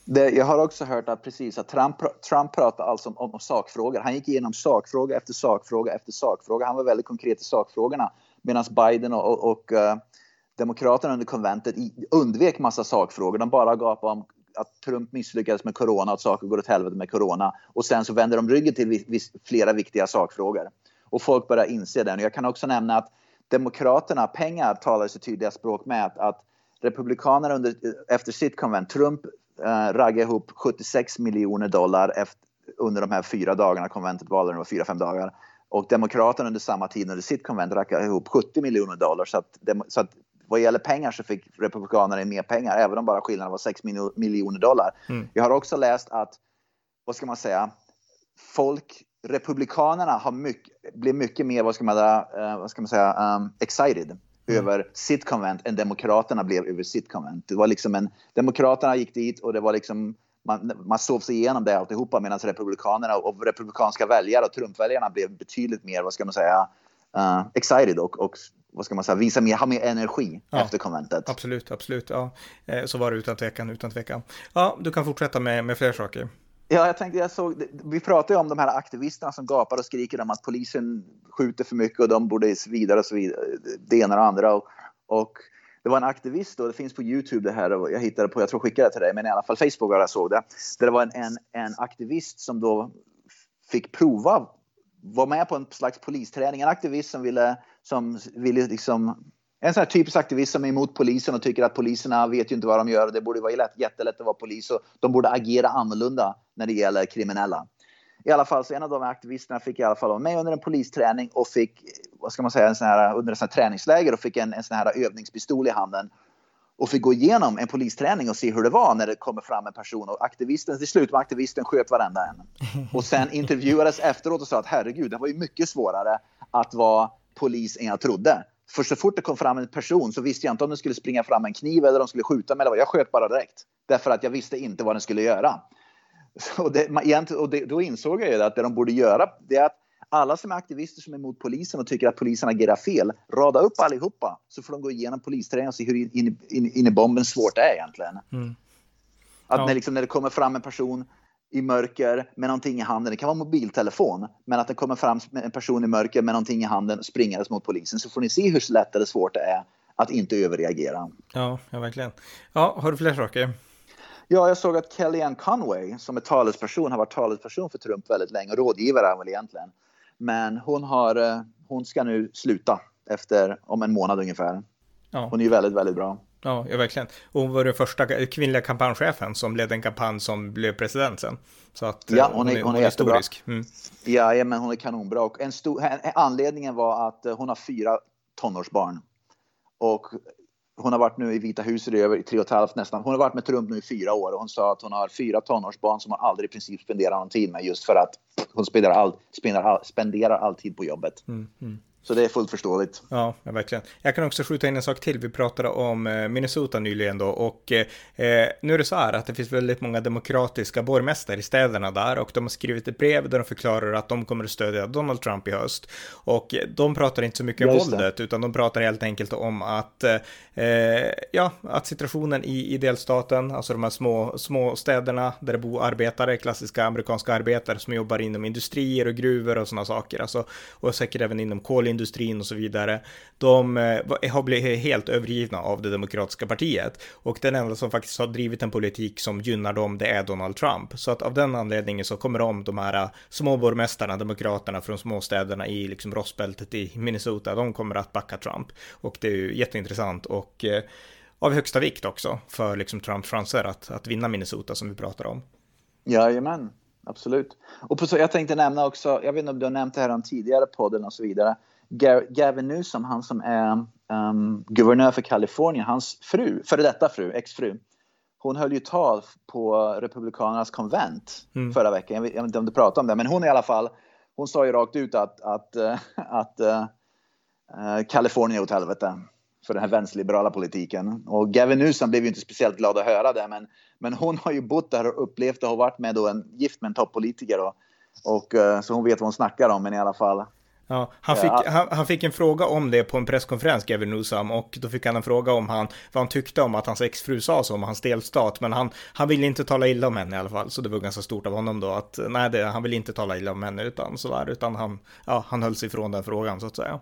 Speaker 2: Det, jag har också hört att precis att Trump, Trump pratar alltså om, om sakfrågor. Han gick igenom sakfråga efter sakfråga efter sakfråga. Han var väldigt konkret i sakfrågorna. Medan Biden och, och, och uh, demokraterna under konventet undvek massa sakfrågor. De bara gapade om att Trump misslyckades med corona och att saker går åt helvete med corona. Och sen så vänder de ryggen till vis, vis, flera viktiga sakfrågor. Och folk börjar inse det. Och jag kan också nämna att demokraterna, pengar talar sig tydliga språk med att, att republikanerna under, efter sitt konvent, Trump Uh, ragga ihop sjuttiosex miljoner dollar efter, under de här fyra dagarna konventet valde, det var fyra, fem dagar. Och demokraterna under samma tid under sitt konvent raggade ihop sjuttio miljoner dollar. Så att, så att vad gäller pengar så fick republikanerna mer pengar, även om bara skillnaden var sex miljoner dollar. Mm. Jag har också läst att, vad ska man säga, folk, republikanerna har mycket, blir mycket mer, vad ska man, uh, vad ska man säga, um, excited. Mm. över sitt konvent än demokraterna blev över sitt konvent. Det var liksom en, demokraterna gick dit och det var liksom, man, man sov sig igenom det alltihopa, medan republikanerna och republikanska väljare och Trump-väljarna blev betydligt mer, vad ska man säga, uh, excited och, och vad ska man säga, visa mer, ha mer energi ja, efter konventet.
Speaker 1: Absolut, absolut. Ja. Så var det utan tvekan, utan tvekan. Ja, du kan fortsätta med, med fler saker.
Speaker 2: Ja, jag tänkte, jag såg, vi pratade ju om de här aktivisterna som gapar och skriker om att polisen skjuter för mycket och de borde vidare och så vidare, det ena och andra. Och, och det var en aktivist då, det finns på YouTube det här, och jag hittade på, jag tror jag skickade det till dig, men i alla fall Facebook var jag såg det. Där det var en, en, en aktivist som då fick prova, var med på en slags polisträning, en aktivist som ville, som ville liksom, en sån här typisk aktivist som är emot polisen och tycker att poliserna vet ju inte vad de gör. Det borde vara lätt, jättelätt att vara polis och de borde agera annorlunda när det gäller kriminella. I alla fall så en av de aktivisterna fick i alla fall vara med under en polisträning och fick, vad ska man säga, en sån här, under en sån här träningsläger och fick en, en sån här övningspistol i handen och fick gå igenom en polisträning och se hur det var när det kommer fram en person. Och aktivisten, till slut var aktivisten sköt varenda en. Och sen intervjuades efteråt och sa att herregud, det var ju mycket svårare att vara polis än jag trodde. För så fort det kom fram en person så visste jag inte om den skulle springa fram en kniv eller de skulle skjuta mig eller vad. Jag sköt bara direkt. Därför att jag visste inte vad den skulle göra. Och, det, och det, då insåg jag ju att det de borde göra, det är att alla som är aktivister som är emot polisen och tycker att polisen agerar fel, rada upp allihopa så får de gå igenom polisträningen och se hur in, in, in, in i bomben svårt det är egentligen. Mm. Att ja. när, liksom, när det kommer fram en person i mörker med någonting i handen, det kan vara mobiltelefon, men att det kommer fram en person i mörker med någonting i handen och springer mot polisen, så får ni se hur lätt eller svårt det är att inte överreagera.
Speaker 1: Ja, ja verkligen. Ja, har du fler saker?
Speaker 2: Ja, jag såg att Kellyanne Conway som är talesperson har varit talesperson för Trump väldigt länge och rådgivare är väl egentligen. Men hon, har, hon ska nu sluta efter om en månad ungefär. Ja. Hon är ju väldigt, väldigt bra.
Speaker 1: Ja, ja, verkligen. Och hon var den första kvinnliga kampanjchefen som ledde en kampanj som blev president sen. Så att
Speaker 2: ja, hon är, hon är,
Speaker 1: hon är historisk. Mm.
Speaker 2: Ja, men hon är kanonbra. Och en stor, anledningen var att hon har fyra tonårsbarn. Och hon har varit nu i Vita huset i över tre och ett halvt nästan. Hon har varit med Trump nu i fyra år och hon sa att hon har fyra tonårsbarn som hon aldrig i princip spenderar någon tid med, just för att hon spenderar all, spenderar all, spenderar all tid på jobbet. Mm, mm. Så det är fullt förståeligt.
Speaker 1: Ja, ja, verkligen. Jag kan också skjuta in en sak till. Vi pratade om eh, Minnesota nyligen då. Och eh, nu är det så här att det finns väldigt många demokratiska borgmästare i städerna där. Och de har skrivit ett brev där de förklarar att de kommer att stödja Donald Trump i höst. Och de pratar inte så mycket om våldet, utan de pratar helt enkelt om att, eh, ja, att situationen i, i delstaten, alltså de här små, små städerna där det bor arbetare, klassiska amerikanska arbetare som jobbar inom industrier och gruvor och sådana saker. Alltså, och säkert även inom kolindustrin och så vidare, de eh, har blivit helt övergivna av det demokratiska partiet, och den enda som faktiskt har drivit en politik som gynnar dem, det är Donald Trump. Så att av den anledningen så kommer de, de här småborgmästarna, demokraterna från småstäderna i liksom Rostbältet i Minnesota, de kommer att backa Trump, och det är ju jätteintressant och eh, av högsta vikt också för liksom Trumps chanser att, att vinna Minnesota som vi pratar om.
Speaker 2: Jajamän, absolut. Och på så, jag tänkte nämna också, jag vet inte om du har nämnt det här om tidigare podden och så vidare, Gavin Newsom, han som är um, guvernör för Kalifornien, hans fru, före detta fru, exfru, hon höll ju tal på republikanernas konvent mm. förra veckan. Jag vet, jag vet inte om du pratade om det, men hon i alla fall, hon sa ju rakt ut att, att, uh, att uh, uh, Kalifornien är åt helvete för den här vänsterliberala politiken. Och Gavin Newsom blev ju inte speciellt glad att höra det, men, men hon har ju bott där och upplevt och har varit med då en gift med en toppolitiker då. Och uh, så hon vet vad hon snackar om, men i alla fall.
Speaker 1: Ja, han, fick, han, han fick en fråga om det på en presskonferens, Gavin Newsom, och då fick han en fråga om han, vad han tyckte om att hans exfru sa så om hans delstat, men han, han ville inte tala illa om henne i alla fall, så det var ganska stort av honom då att nej, det, han ville inte tala illa om henne utan sådär, utan han, ja, han höll sig ifrån den frågan så att säga.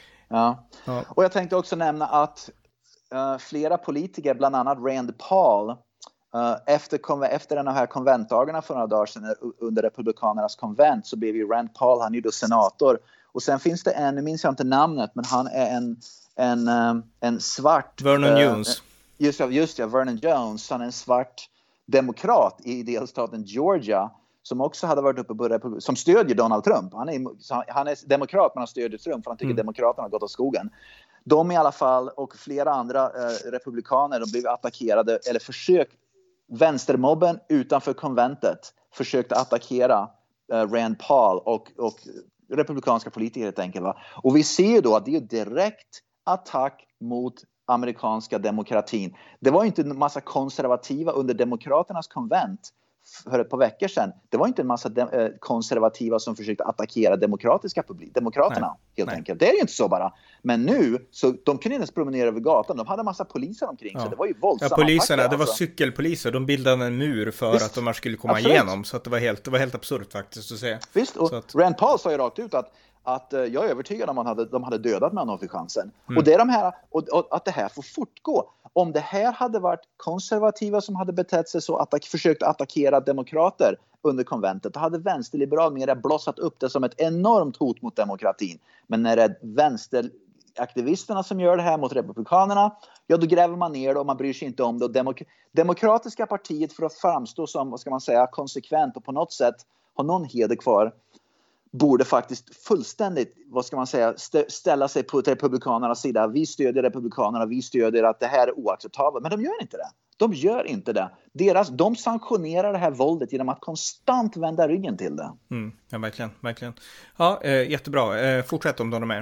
Speaker 2: Ja, ja. Och jag tänkte också nämna att uh, flera politiker, bland annat Rand Paul, Uh, efter, efter den här konventdagarna för några dagar sedan under republikanernas konvent, så blev ju Rand Paul, han är ju då senator, och sen finns det en, nu minns jag inte namnet, men han är en, en, um, en svart
Speaker 1: Vernon uh, Jones
Speaker 2: just, just ja, Vernon Jones, han är en svart demokrat i delstaten Georgia som också hade varit uppe på republik, som stödjer Donald Trump. Han är, han är demokrat, men han stödjer Trump för han tycker mm. demokraterna har gått åt skogen. De i alla fall, och flera andra uh, republikaner, de blev attackerade eller försökt. Vänstermobben utanför konventet försökte attackera uh, Rand Paul och, och republikanska politiker helt enkelt. Va? Och vi ser då att det är direkt attack mot amerikanska demokratin. Det var inte en massa konservativa under demokraternas konvent för ett par veckor sedan. Det var inte en massa de- konservativa som försökte attackera demokratiska publik, demokraterna Nej. helt Nej. enkelt. Det är ju inte så bara. Men nu, så de kunde inte ens promenera över gatan. De hade en massa poliser omkring ja. så det var ju våldsamma
Speaker 1: ja, poliserna,
Speaker 2: attacker,
Speaker 1: det var
Speaker 2: alltså.
Speaker 1: cykelpoliser. De bildade en mur för Visst. att de här skulle komma Absolut. igenom. Så att det var helt, det var helt absurt faktiskt att se.
Speaker 2: Visst, och
Speaker 1: att...
Speaker 2: Rand Paul sa ju rakt ut att att uh, jag är övertygad om att hade, de hade dödat mig om de fick chansen. Mm. Och, det är de här, och, och att det här får fortgå. Om det här hade varit konservativa som hade betett sig så att de försökt attackera demokrater under konventet, då hade vänsterliberal mer blossat upp det som ett enormt hot mot demokratin. Men när det är vänsteraktivisterna som gör det här mot republikanerna, ja då gräver man ner det och man bryr sig inte om det. Och demok- demokratiska partiet, för att framstå som, vad ska man säga, konsekvent och på något sätt ha någon heder kvar, borde faktiskt fullständigt, vad ska man säga, st- ställa sig på republikanernas sida. Vi stödjer republikanerna, vi stödjer att det här är oacceptabelt. Men de gör inte det. De gör inte det. Deras, de sanktionerar det här våldet genom att konstant vända ryggen till det.
Speaker 1: Mm, ja, verkligen, verkligen. Ja, eh, jättebra. Eh, fortsätt om de är med.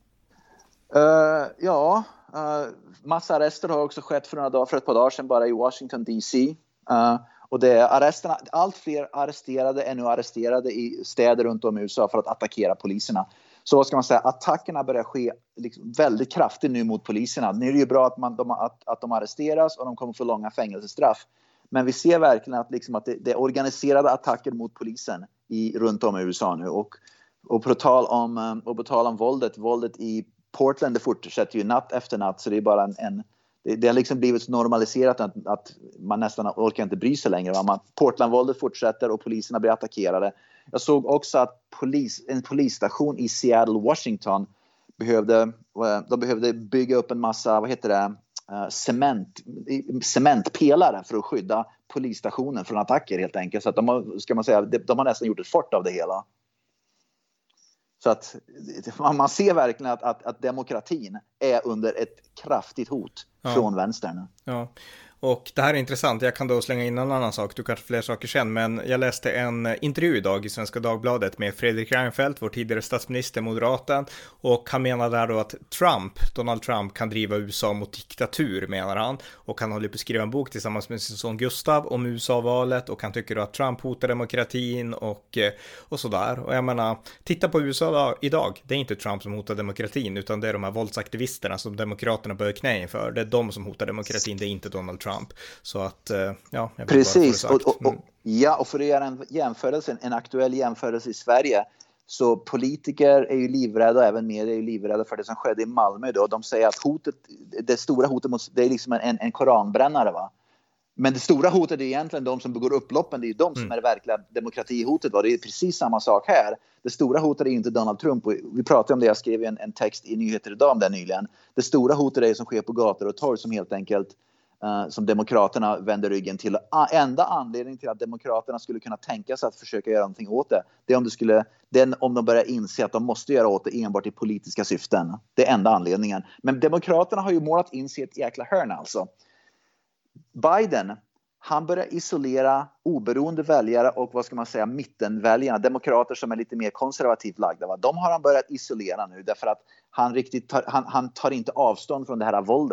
Speaker 2: Uh, ja, uh, massa arrester har också skett för några dagar, för ett par dagar sedan bara i Washington D C. Uh, Och det är arresterna, allt fler arresterade är nu arresterade i städer runt om i U S A för att attackera poliserna. Så vad ska man säga, attackerna börjar ske liksom väldigt kraftigt nu mot poliserna. Nu är det ju bra att, man, de, att, att de arresteras och de kommer få långa fängelsestraff. Men vi ser verkligen att, liksom, att det, det är organiserade attacker mot polisen i, runt om i U S A nu. Och, och på tal om, och på tal om våldet, våldet i Portland, det fortsätter ju natt efter natt, så det är bara en... en Det, det har liksom blivit så normaliserat att, att man nästan orkar inte bry sig längre. Man, Portland-våldet fortsätter och poliserna blir attackerade. Jag såg också att polis, en polisstation i Seattle, Washington behövde, de behövde bygga upp en massa, vad heter det, cement, cementpelare för att skydda polisstationen från attacker helt enkelt. Så att de har, ska man säga, de har nästan gjort ett fort av det hela. Så att man ser verkligen att, att, att demokratin är under ett kraftigt hot ja. från vänstern.
Speaker 1: Ja, och det här är intressant. Jag kan då slänga in en annan sak. Du kanske fler saker sen, men jag läste en intervju idag i Svenska Dagbladet med Fredrik Reinfeldt, vår tidigare statsminister, moderaten, och han menar där då att Trump, Donald Trump, kan driva U S A mot diktatur, menar han. Och han håller på att skriva en bok tillsammans med sin son Gustav om U S A-valet, och han tycker då att Trump hotar demokratin och, och sådär. Och jag menar, titta på U S A idag. Det är inte Trump som hotar demokratin, utan det är de här våldsaktivisterna som demokraterna börjar knä inför. Det är de som hotar demokratin, det är inte Donald Trump. Trump. Så att, ja, jag
Speaker 2: precis. Och, och, och, ja, och för att göra en jämförelse, en aktuell jämförelse i Sverige, så politiker är ju livrädda, och även media är ju livrädda för det som skedde i Malmö då. De säger att hotet, det stora hotet mot, det är liksom en, en koranbrännare, va? Men det stora hotet är egentligen de som begår upploppen, det är ju de som mm. är det verkliga demokratihotet, va? Det är precis samma sak här. Det stora hotet är inte Donald Trump. Vi pratade om det, jag skrev en, en text i Nyheter idag om det nyligen. Det stora hotet är det som sker på gator och torg, som helt enkelt Uh, som demokraterna vänder ryggen till. Uh, enda anledningen till att demokraterna skulle kunna tänka sig att försöka göra någonting åt det, det är om, det skulle, det är om de börjar inse att de måste göra åt det enbart i politiska syften. Det är enda anledningen. Men demokraterna har ju målat in sig i ett jäkla hörn alltså. Biden, han börjar isolera oberoende väljare och vad ska man säga, mittenväljarna, demokrater som är lite mer konservativt lagda. Va? De har han börjat isolera nu därför att han, riktigt tar, han, han tar inte avstånd från det här våldet. Va?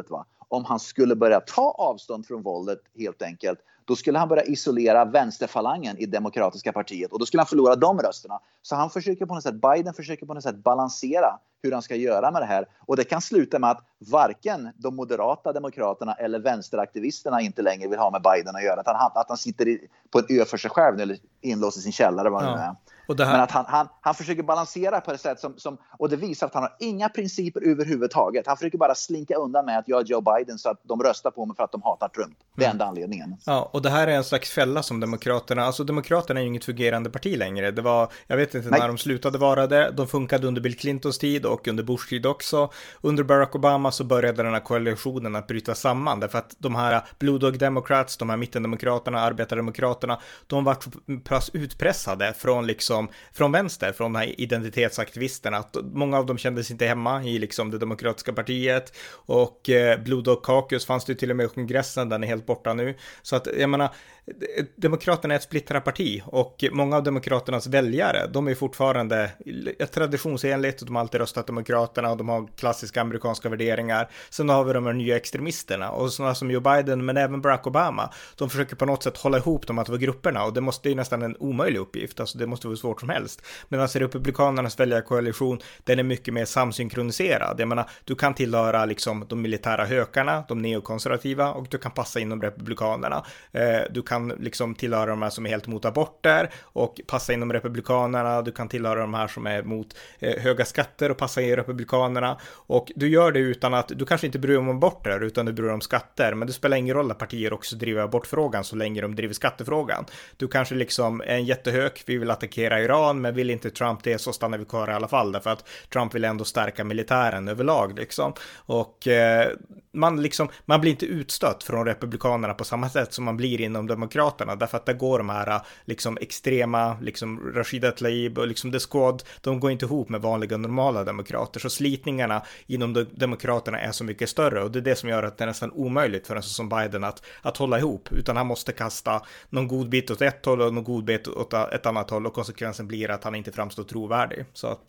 Speaker 2: om han skulle börja ta avstånd från våldet helt enkelt, då skulle han börja isolera vänsterfalangen i demokratiska partiet och då skulle han förlora de rösterna. Så han försöker på något sätt, Biden försöker på något sätt balansera hur han ska göra med det här. Och det kan sluta med att varken de moderata demokraterna eller vänsteraktivisterna inte längre vill ha med Biden att göra. Att han, att han sitter i, på en ö för sig själv eller inlåst i sin källare. Vad det är. Och det här... Men att han, han, han försöker balansera på ett sätt som, som, och det visar att han har inga principer överhuvudtaget. Han försöker bara slinka undan med att jag är Joe Biden så att de röstar på mig för att de hatar Trump. Det är mm. enda anledningen.
Speaker 1: Ja, och det här är en slags fälla som Demokraterna, alltså Demokraterna är ju inget fungerande parti längre. Det var, jag vet inte Nej. när de slutade vara det. De funkade under Bill Clintons tid och under Bush tid också. Under Barack Obama så började den här koalitionen att bryta samman därför att de här Blue Dog Democrats, de här mittendemokraterna, arbetardemokraterna, de var utpressade från liksom från vänster, från de här identitetsaktivisterna. Att många av dem kändes inte hemma i liksom det demokratiska partiet och eh, Blue Dog Caucus fanns det till och med i kongressen, den är helt borta nu. Så att jag menar, Demokraterna är ett splittrat parti och många av demokraternas väljare, de är fortfarande traditionsenligt, de har alltid röstat Demokraterna och de har klassiska amerikanska värderingar. Sen har vi de här nya extremisterna och sådana som Joe Biden men även Barack Obama, de försöker på något sätt hålla ihop de här två grupperna och det måste ju nästan en omöjlig uppgift, alltså det måste vara svårt som helst. Medan republikanernas väljarkoalition, den är mycket mer samsynkroniserad. Jag menar, du kan tillhöra liksom de militära hökarna, de neokonservativa och du kan passa inom republikanerna. Eh, du kan liksom tillhöra de här som är helt mot aborter och passa inom republikanerna. Du kan tillhöra de här som är mot eh, höga skatter och passa i republikanerna. Och du gör det utan att, du kanske inte bryr dig om aborter utan du bryr dig om skatter. Men det spelar ingen roll att partier också driver abortfrågan så länge de driver skattefrågan. Du kanske liksom är en jättehök, vi vill attackera Iran men vill inte Trump det så stannar vi kvar i alla fall därför att Trump vill ändå stärka militären överlag liksom. Och eh, man liksom, man blir inte utstött från republikanerna på samma sätt som man blir inom demokraterna därför att det går de här liksom extrema, liksom Rashida Tlaib och liksom The Squad, de går inte ihop med vanliga normala demokrater så slitningarna inom de, demokraterna är så mycket större och det är det som gör att det är nästan omöjligt för en som Biden att, att hålla ihop utan han måste kasta någon god bit åt ett håll och någon god bit åt ett annat håll och konsekvensen blir att han inte framstår trovärdig. Så att...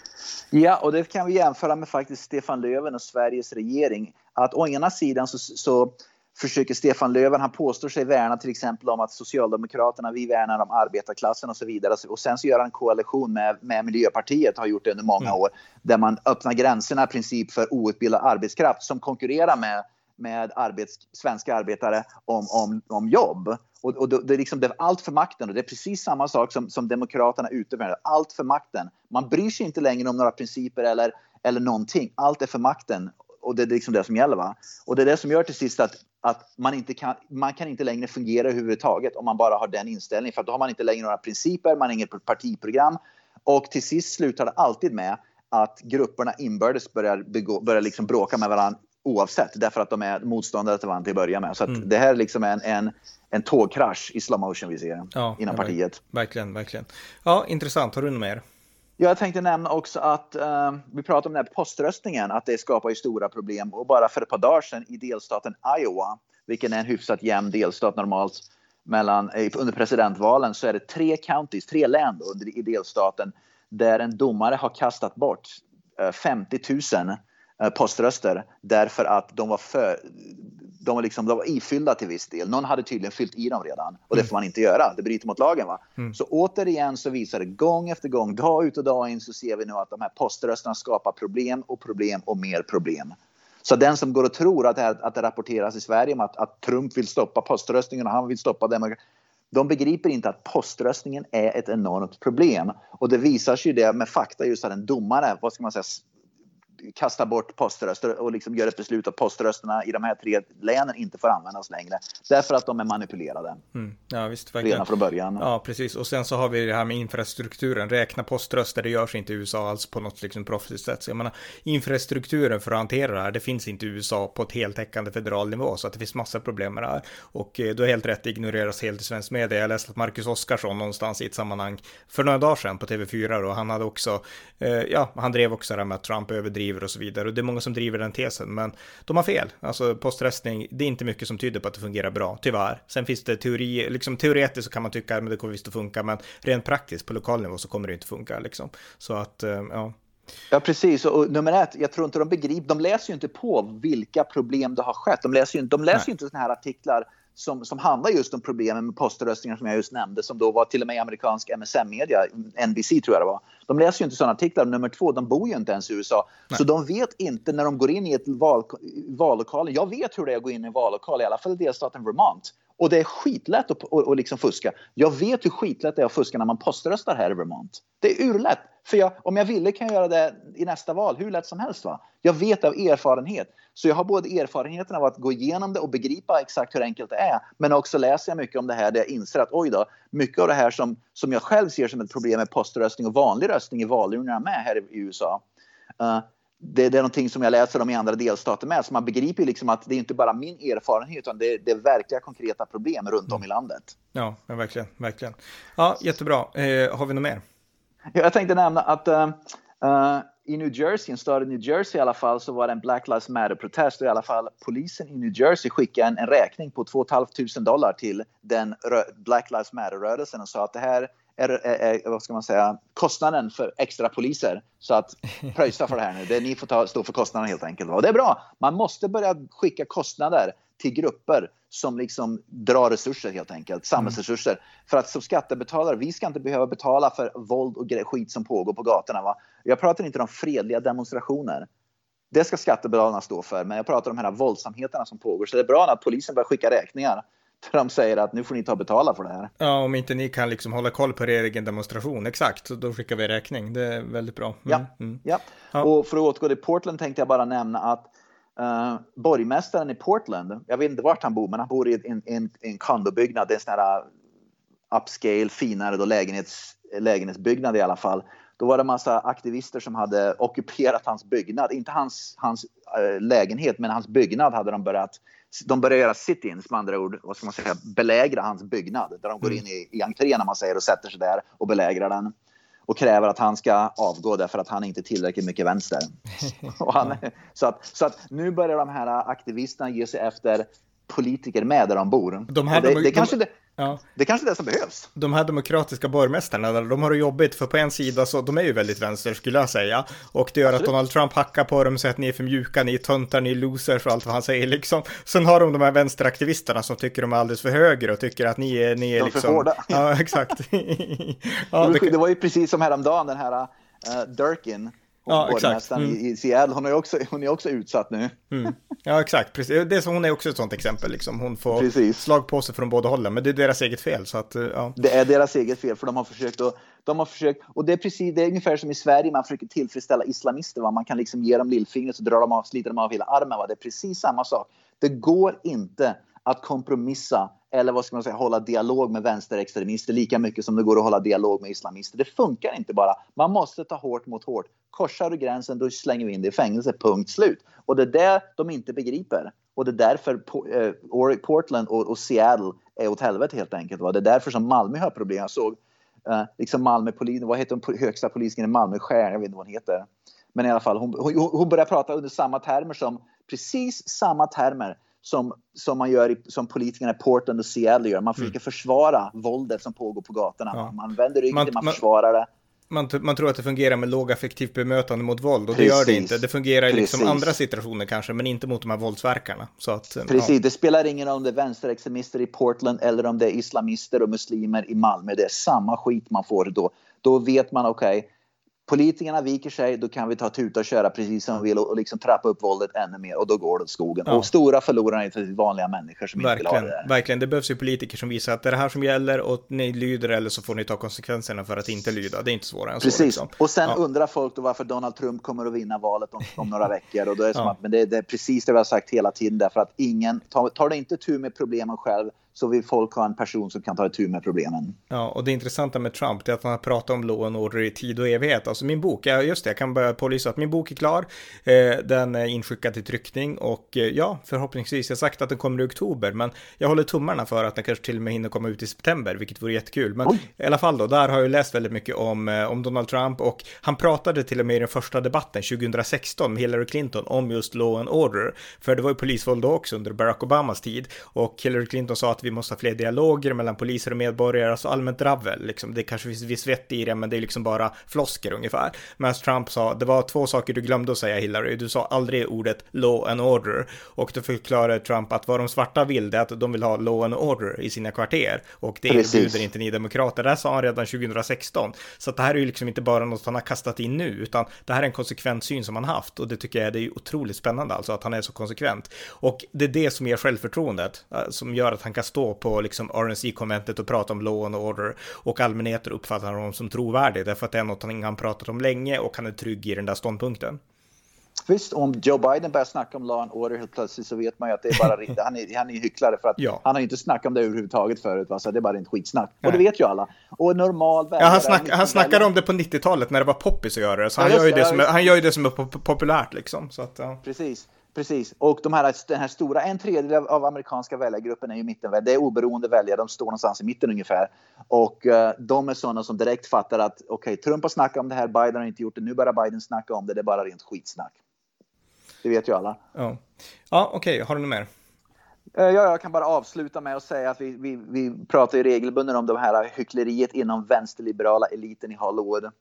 Speaker 2: Ja, och det kan vi jämföra med faktiskt Stefan Löfven och Sveriges regering. Att å ena sidan så, så försöker Stefan Löfven, han påstår sig värna till exempel om att Socialdemokraterna, vi värnar om arbetarklassen och så vidare. Och sen så gör han en koalition med, med Miljöpartiet, har gjort det under många år, där man öppnar gränserna i princip för outbildad arbetskraft som konkurrerar med, med arbets, svenska arbetare om, om, om jobb. Och, och det är liksom det är allt för makten och det är precis samma sak som, som demokraterna utövar. Allt för makten. Man bryr sig inte längre om några principer eller, eller någonting. Allt är för makten och det är liksom det som gäller, va? Och det är det som gör till sist att, att man, inte kan, man kan inte längre fungera överhuvudtaget om man bara har den inställningen. För då har man inte längre några principer, man har inget partiprogram och till sist slutar det alltid med att grupperna inbördes börjar, begå, börjar liksom bråka med varandra oavsett, därför att de är motståndare till varandra till att börja med. Så att mm. det här är liksom en, en, en tågkrasch i slow motion vi ser ja, inom ja, partiet.
Speaker 1: Verkligen, verkligen. Ja, intressant. Har du något mer?
Speaker 2: Jag tänkte nämna också att uh, vi pratade om den här poströstningen, att det skapar ju stora problem. Och bara för ett par dagar sedan i delstaten Iowa, vilken är en hyfsat jämn delstat normalt, mellan, under presidentvalen så är det tre counties, tre län då, under, i delstaten där en domare har kastat bort uh, femtio tusen poströster därför att de var för de var liksom de var ifyllda till viss del. Någon hade tydligen fyllt i dem redan och det får man inte göra. Det bryter mot lagen, va? Mm. Så återigen så visar det gång efter gång, dag ut och dag in så ser vi nu att de här poströsterna skapar problem och problem och mer problem. Så den som går och tror att det, här, att det rapporteras i Sverige om att, att Trump vill stoppa poströstningen och han vill stoppa demokrati, de begriper inte att poströstningen är ett enormt problem. Och det visar sig det med fakta just att en domare, vad ska man säga, kasta bort poströster och liksom gör ett beslut att poströsterna i de här tre länen inte får användas längre. Därför att de är manipulerade.
Speaker 1: Mm. Ja, visst, verkligen.
Speaker 2: Redan från början.
Speaker 1: Ja, precis. Och sen så har vi det här med infrastrukturen. Räkna poströster, det görs inte i U S A alls på något liksom proffsigt sätt. Så jag menar, infrastrukturen för att hantera det här, det finns inte i U S A på ett heltäckande federal nivå. Så att det finns massa problem med det här. Och eh, då är helt rätt, det ignoreras helt i svensk media. Jag läste att Marcus Oskarsson någonstans i ett sammanhang för några dagar sedan på T V fyra då, han hade också, eh, ja, han drev också det här med att Trump överdriver och så vidare. Och det är många som driver den tesen, men de har fel. Alltså poströstning, det är inte mycket som tyder på att det fungerar bra, tyvärr. Sen finns det teori, liksom teoretiskt så kan man tycka att det kommer visst att funka, men rent praktiskt på lokal nivå så kommer det inte funka liksom. Så att, ja.
Speaker 2: Ja, precis. Och nummer ett, jag tror inte de begriper, de läser ju inte på vilka problem det har skett. De läser ju inte, de läser ju inte såna här artiklar som, som handlar just om problemen med poströstningar som jag just nämnde, som då var till och med amerikansk M S M-media, N B C tror jag det var. De läser ju inte sådana artiklar. Nummer två, de bor ju inte ens i U S A. Nej. Så de vet inte när de går in i ett val, vallokal. Jag vet hur det är att gå in i en vallokal, i alla fall i delstaten Vermont. Och det är skitlätt att, att, att liksom fuska. Jag vet hur skitlätt det är att fuska när man poströstar här i Vermont. Det är urlätt. För jag, om jag ville kan jag göra det i nästa val hur lätt som helst. Va? Jag vet av erfarenhet. Så jag har både erfarenheten av att gå igenom det och begripa exakt hur enkelt det är. Men också läser jag mycket om det här där jag inser att oj då, mycket av det här som, som jag själv ser som ett problem med poströstning och vanlig röstning i valurnorna med här i U S A. Uh, Det, det är någonting som jag läser om i andra delstater med. Så man begriper ju liksom att det är inte bara min erfarenhet utan det, det är verkliga konkreta problem runt om i landet.
Speaker 1: Ja, men verkligen, verkligen. Ja, jättebra. Eh, har vi något mer?
Speaker 2: Jag tänkte nämna att uh, uh, i New Jersey, en stad i New Jersey i alla fall, så var det en Black Lives Matter-protest och i alla fall polisen i New Jersey skickade en, en räkning på två tusen femhundra dollar till den Black Lives Matter-rörelsen och sa att det här Är, är, är, vad ska man säga, kostnaden för extra poliser. Så att pröjsa för det här nu. Det, ni får ta, stå för kostnaden helt enkelt. Och det är bra. Man måste börja skicka kostnader till grupper som liksom drar resurser helt enkelt. Samhällsresurser. Mm. För att som skattebetalare, vi ska inte behöva betala för våld och skit som pågår på gatorna. Va? Jag pratar inte om fredliga demonstrationer. Det ska skattebetalarna stå för. Men jag pratar om de här våldsamheterna som pågår. Så det är bra att polisen börjar skicka räkningar. För de säger att nu får ni ta betala för det här.
Speaker 1: Ja, om inte ni kan liksom hålla koll på er egen demonstration. Exakt, så då skickar vi räkning. Det är väldigt bra. Mm.
Speaker 2: Ja. Mm. Ja. ja, och för att återgå till Portland tänkte jag bara nämna att uh, borgmästaren i Portland, jag vet inte vart han bor, men han bor i en, en, en kondobyggnad. Det är en sån här upscale, finare då lägenhets, lägenhetsbyggnad i alla fall. Då var det en massa aktivister som hade ockuperat hans byggnad. Inte hans, hans äh, lägenhet, men hans byggnad hade de börjat... De började göra sit-ins, med andra ord, vad ska man säga, belägra hans byggnad. Där de går in i, i entrén, man säger, och sätter sig där och belägrar den. Och kräver att han ska avgå därför att han inte är tillräckligt mycket vänster. och han, så, att, så att nu börjar de här aktivisterna ge sig efter politiker med där de bor.
Speaker 1: De här,
Speaker 2: det,
Speaker 1: de,
Speaker 2: det, kanske
Speaker 1: de,
Speaker 2: det,
Speaker 1: ja.
Speaker 2: det är kanske det som behövs.
Speaker 1: De här demokratiska borgmästarna, de har det jobbigt för på en sida så de är ju väldigt vänster skulle jag säga. Och det gör Absolut. Att Donald Trump hackar på dem och säger att ni är för mjuka, ni är töntar, ni är losers och allt vad han säger liksom. Sen har de de här vänsteraktivisterna som tycker de är alldeles för höger och tycker att ni är, ni är
Speaker 2: de
Speaker 1: liksom...
Speaker 2: för hårda.
Speaker 1: Ja, exakt. ja,
Speaker 2: det... det var ju precis som häromdagen den här uh, Durkin. Ja, exakt. Mm. I Seattle, hon är också, hon är också utsatt nu.
Speaker 1: Mm. Ja, exakt. Precis. Det är som, hon är också ett sånt exempel. Liksom. Hon får
Speaker 2: precis.
Speaker 1: slag på sig från båda hållen, men det är deras eget fel. Så att, ja.
Speaker 2: Det är deras eget fel, för de har försökt att, de har försökt, och det är precis, det är ungefär som i Sverige, man försöker tillfredsställa islamister. Va? Man kan liksom ge dem lillfingret så drar de av, sliter de av hela armen. Va? Det är precis samma sak. Det går inte att kompromissa eller vad ska man säga, hålla dialog med vänsterextremister lika mycket som det går att hålla dialog med islamister. Det funkar inte bara. Man måste ta hårt mot hårt. Korsar du gränsen, då slänger vi in det i fängelse, punkt slut. Och det är det de inte begriper. Och det är därför Portland och Seattle är åt helvete helt enkelt. Det är därför som Malmö har problem. Jag såg uh, liksom Malmö-polisen, vad heter de högsta polisen i Malmö? Skär, jag vet inte vad hon heter. Men i alla fall, hon, hon, hon börjar prata under samma termer som, precis samma termer som, som man gör i, som politikerna i Portland och Seattle gör. Man försöker mm. försvara våldet som pågår på gatorna. Ja. Man vänder ryggen, man, man, man försvarar det.
Speaker 1: Man, man tror att det fungerar med lågaffektivt bemötande mot våld och Precis. Det gör det inte. Det fungerar i liksom andra situationer kanske, men inte mot de här våldsverkarna. Så att,
Speaker 2: Precis,
Speaker 1: ja.
Speaker 2: Det spelar ingen roll om det är vänsterextremister i Portland eller om det är islamister och muslimer i Malmö. Det är samma skit man får då. Då vet man, okej, okay, politikerna viker sig, då kan vi ta tuta och köra precis som vi vill och liksom trappa upp våldet ännu mer och då går det åt skogen. Ja. Och stora förlorare är för vanliga människor som
Speaker 1: verkligen,
Speaker 2: inte vill ha det där.
Speaker 1: Verkligen, det behövs ju politiker som visar att det är det här som gäller och ni lyder eller så får ni ta konsekvenserna för att inte lyda. Det är inte svårare än
Speaker 2: precis.
Speaker 1: Så. Liksom.
Speaker 2: Och sen
Speaker 1: ja.
Speaker 2: undrar folk då varför Donald Trump kommer att vinna valet om, om några veckor och då är det som ja. att, men det, det är precis det vi har sagt hela tiden därför att ingen, tar, tar det inte tur med problemen själv så vill folk ha en person som kan ta itu med problemen.
Speaker 1: Ja, och det intressanta med Trump är att han har pratat om law and order i tid och evighet. Alltså min bok, ja just det, jag kan börja pålysa att min bok är klar. Eh, den är inskickad till tryckning och eh, ja, förhoppningsvis, jag har sagt att den kommer i oktober, men jag håller tummarna för att den kanske till och med hinner komma ut i september, vilket vore jättekul. Men Oj. i alla fall då, där har jag läst väldigt mycket om, eh, om Donald Trump och han pratade till och med i den första debatten tjugohundrasexton med Hillary Clinton om just law and order. För det var ju polisvåld då också under Barack Obamas tid och Hillary Clinton sa att vi vi måste ha fler dialoger mellan poliser och medborgare, alltså allmänt dravel liksom. Det kanske finns viss vett i det, men det är liksom bara flosker ungefär. Men Trump sa, det var två saker du glömde att säga, Hillary. Du sa aldrig ordet law and order, och då förklarade Trump att vad de svarta vill, det är att de vill ha law and order i sina kvarter, och det erbjuder inte ni demokrater. Det här sa han redan tjugohundrasexton, så att det här är ju liksom inte bara något han har kastat in nu, utan det här är en konsekvent syn som han haft, och det tycker jag det är otroligt spännande, alltså att han är så konsekvent, och det är det som ger självförtroendet, som gör att han kan stå på liksom R N C-konventet och prata om law and order, och allmänheten uppfattar honom som trovärdig, därför att det är något han har pratat om länge, och han är trygg i den där ståndpunkten.
Speaker 2: Visst, om Joe Biden börjar snacka om law and order helt plötsligt, så vet man ju att det är bara riktigt. Han är, han är hycklare, för att ja. han har inte snackat om det överhuvudtaget förut, va? Så det är bara inte skitsnack. Nej. Och det vet ju alla. Och normal
Speaker 1: ja, han, snack, han snackade om det på nittiotalet när det var poppis att göra det, så ja, han, gör ju det som är, han gör ju det som är populärt liksom. Så att, ja.
Speaker 2: Precis. Precis, och de här, den här stora, en tredjedel av amerikanska väljargruppen är ju mittenväljare. Det är oberoende väljare, de står någonstans i mitten ungefär. Och uh, de är sådana som direkt fattar att okej, okay, Trump har snackat om det här, Biden har inte gjort det, nu bara Biden snacka om det, det är bara rent skitsnack. Det vet ju alla.
Speaker 1: Ja, ja okej, okay. Har du något mer?
Speaker 2: Ja, jag kan bara avsluta med att säga att vi, vi, vi pratar ju regelbundet om det här hyckleriet inom vänsterliberala eliten i Hollywood.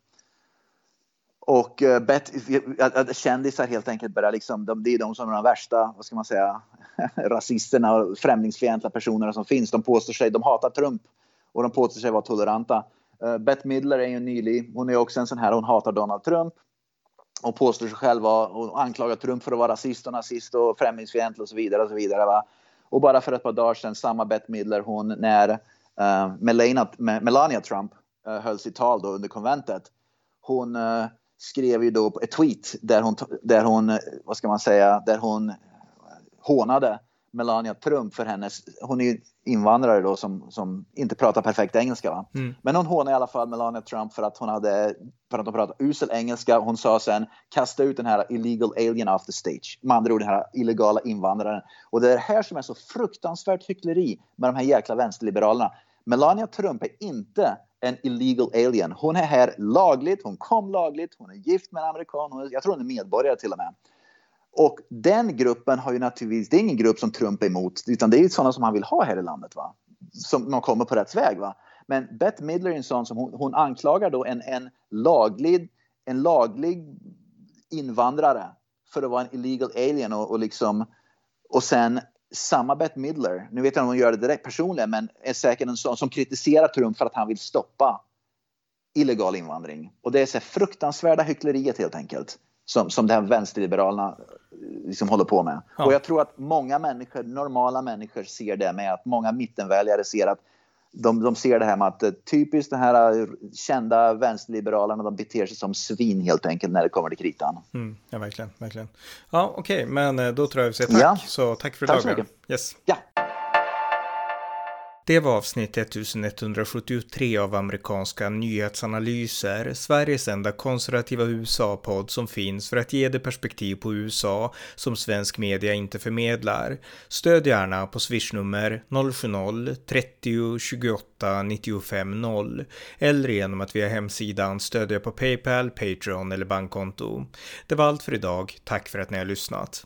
Speaker 2: Och uh, bet, att kändisar helt enkelt bara liksom, de, det är de som är de värsta, vad ska man säga, rasisterna och främlingsfientliga personerna som finns. De påstår sig, de hatar Trump, och de påstår sig vara toleranta. Uh, Bette Midler är ju nylig, hon är också en sån här, hon hatar Donald Trump. Och påstår sig själv och anklagar Trump för att vara rasist och nazist och främlingsfientlig och så vidare och så vidare, va? Och bara för ett par dagar sedan, samma Bette Midler, hon när uh, Melania, Melania Trump uh, höll sitt tal då under konventet, hon uh, skrev ju då ett tweet där hon, där hon, vad ska man säga, där hon hånade Melania Trump för hennes, hon är ju invandrare då som, som inte pratar perfekt engelska, va? Mm. Men hon hånade i alla fall Melania Trump för att hon hade, för att hon pratade usel engelska. Hon sa sen, kasta ut den här illegal alien off the stage, med andra ord den här illegala invandraren. Och det är det här som är så fruktansvärt hyckleri med de här jäkla vänsterliberalerna. Melania Trump är inte en illegal alien, hon är här lagligt, hon kom lagligt, hon är gift med en amerikan, hon är, jag tror hon är medborgare till och med. Och den gruppen har ju naturligtvis, det är ingen grupp som Trump är emot, utan det är ju sådana som han vill ha här i landet, va? Som man kommer på rätt väg, va? Men Bette Midler är en sån som hon, hon anklagar då en, en, laglig, en laglig invandrare för att vara en illegal alien, och, och liksom, och sen samma Bette Midler, nu vet jag inte om hon gör det direkt personligen, men är säkert en sån som kritiserar Trump för att han vill stoppa illegal invandring. Och det är så fruktansvärda hyckleriet helt enkelt. Som, som det här vänsterliberalerna liksom håller på med. Ja. Och jag tror att många människor, normala människor ser det med, att många mittenväljare ser att de, de ser det här med att typiskt de här kända vänsterliberalerna, de beter sig som svin helt enkelt när det kommer till kritan.
Speaker 1: Mm, ja, verkligen, verkligen. Ja, okej, okay, men då tror jag vi säger tack. Ja. Så tack för
Speaker 2: tack
Speaker 1: idag.
Speaker 2: Så mycket.
Speaker 1: Yes.
Speaker 2: Ja.
Speaker 1: Det var avsnitt elvahundrasjuttiotre av amerikanska nyhetsanalyser, Sveriges enda konservativa U S A-podd som finns för att ge det perspektiv på U S A som svensk media inte förmedlar. Stöd gärna på swishnummer noll sju noll trettio tjugoåtta nittiofem noll eller genom att via hemsidan stödja på PayPal, Patreon eller bankkonto. Det var allt för idag. Tack för att ni har lyssnat.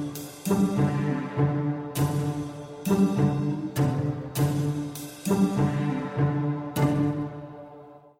Speaker 1: Thank you.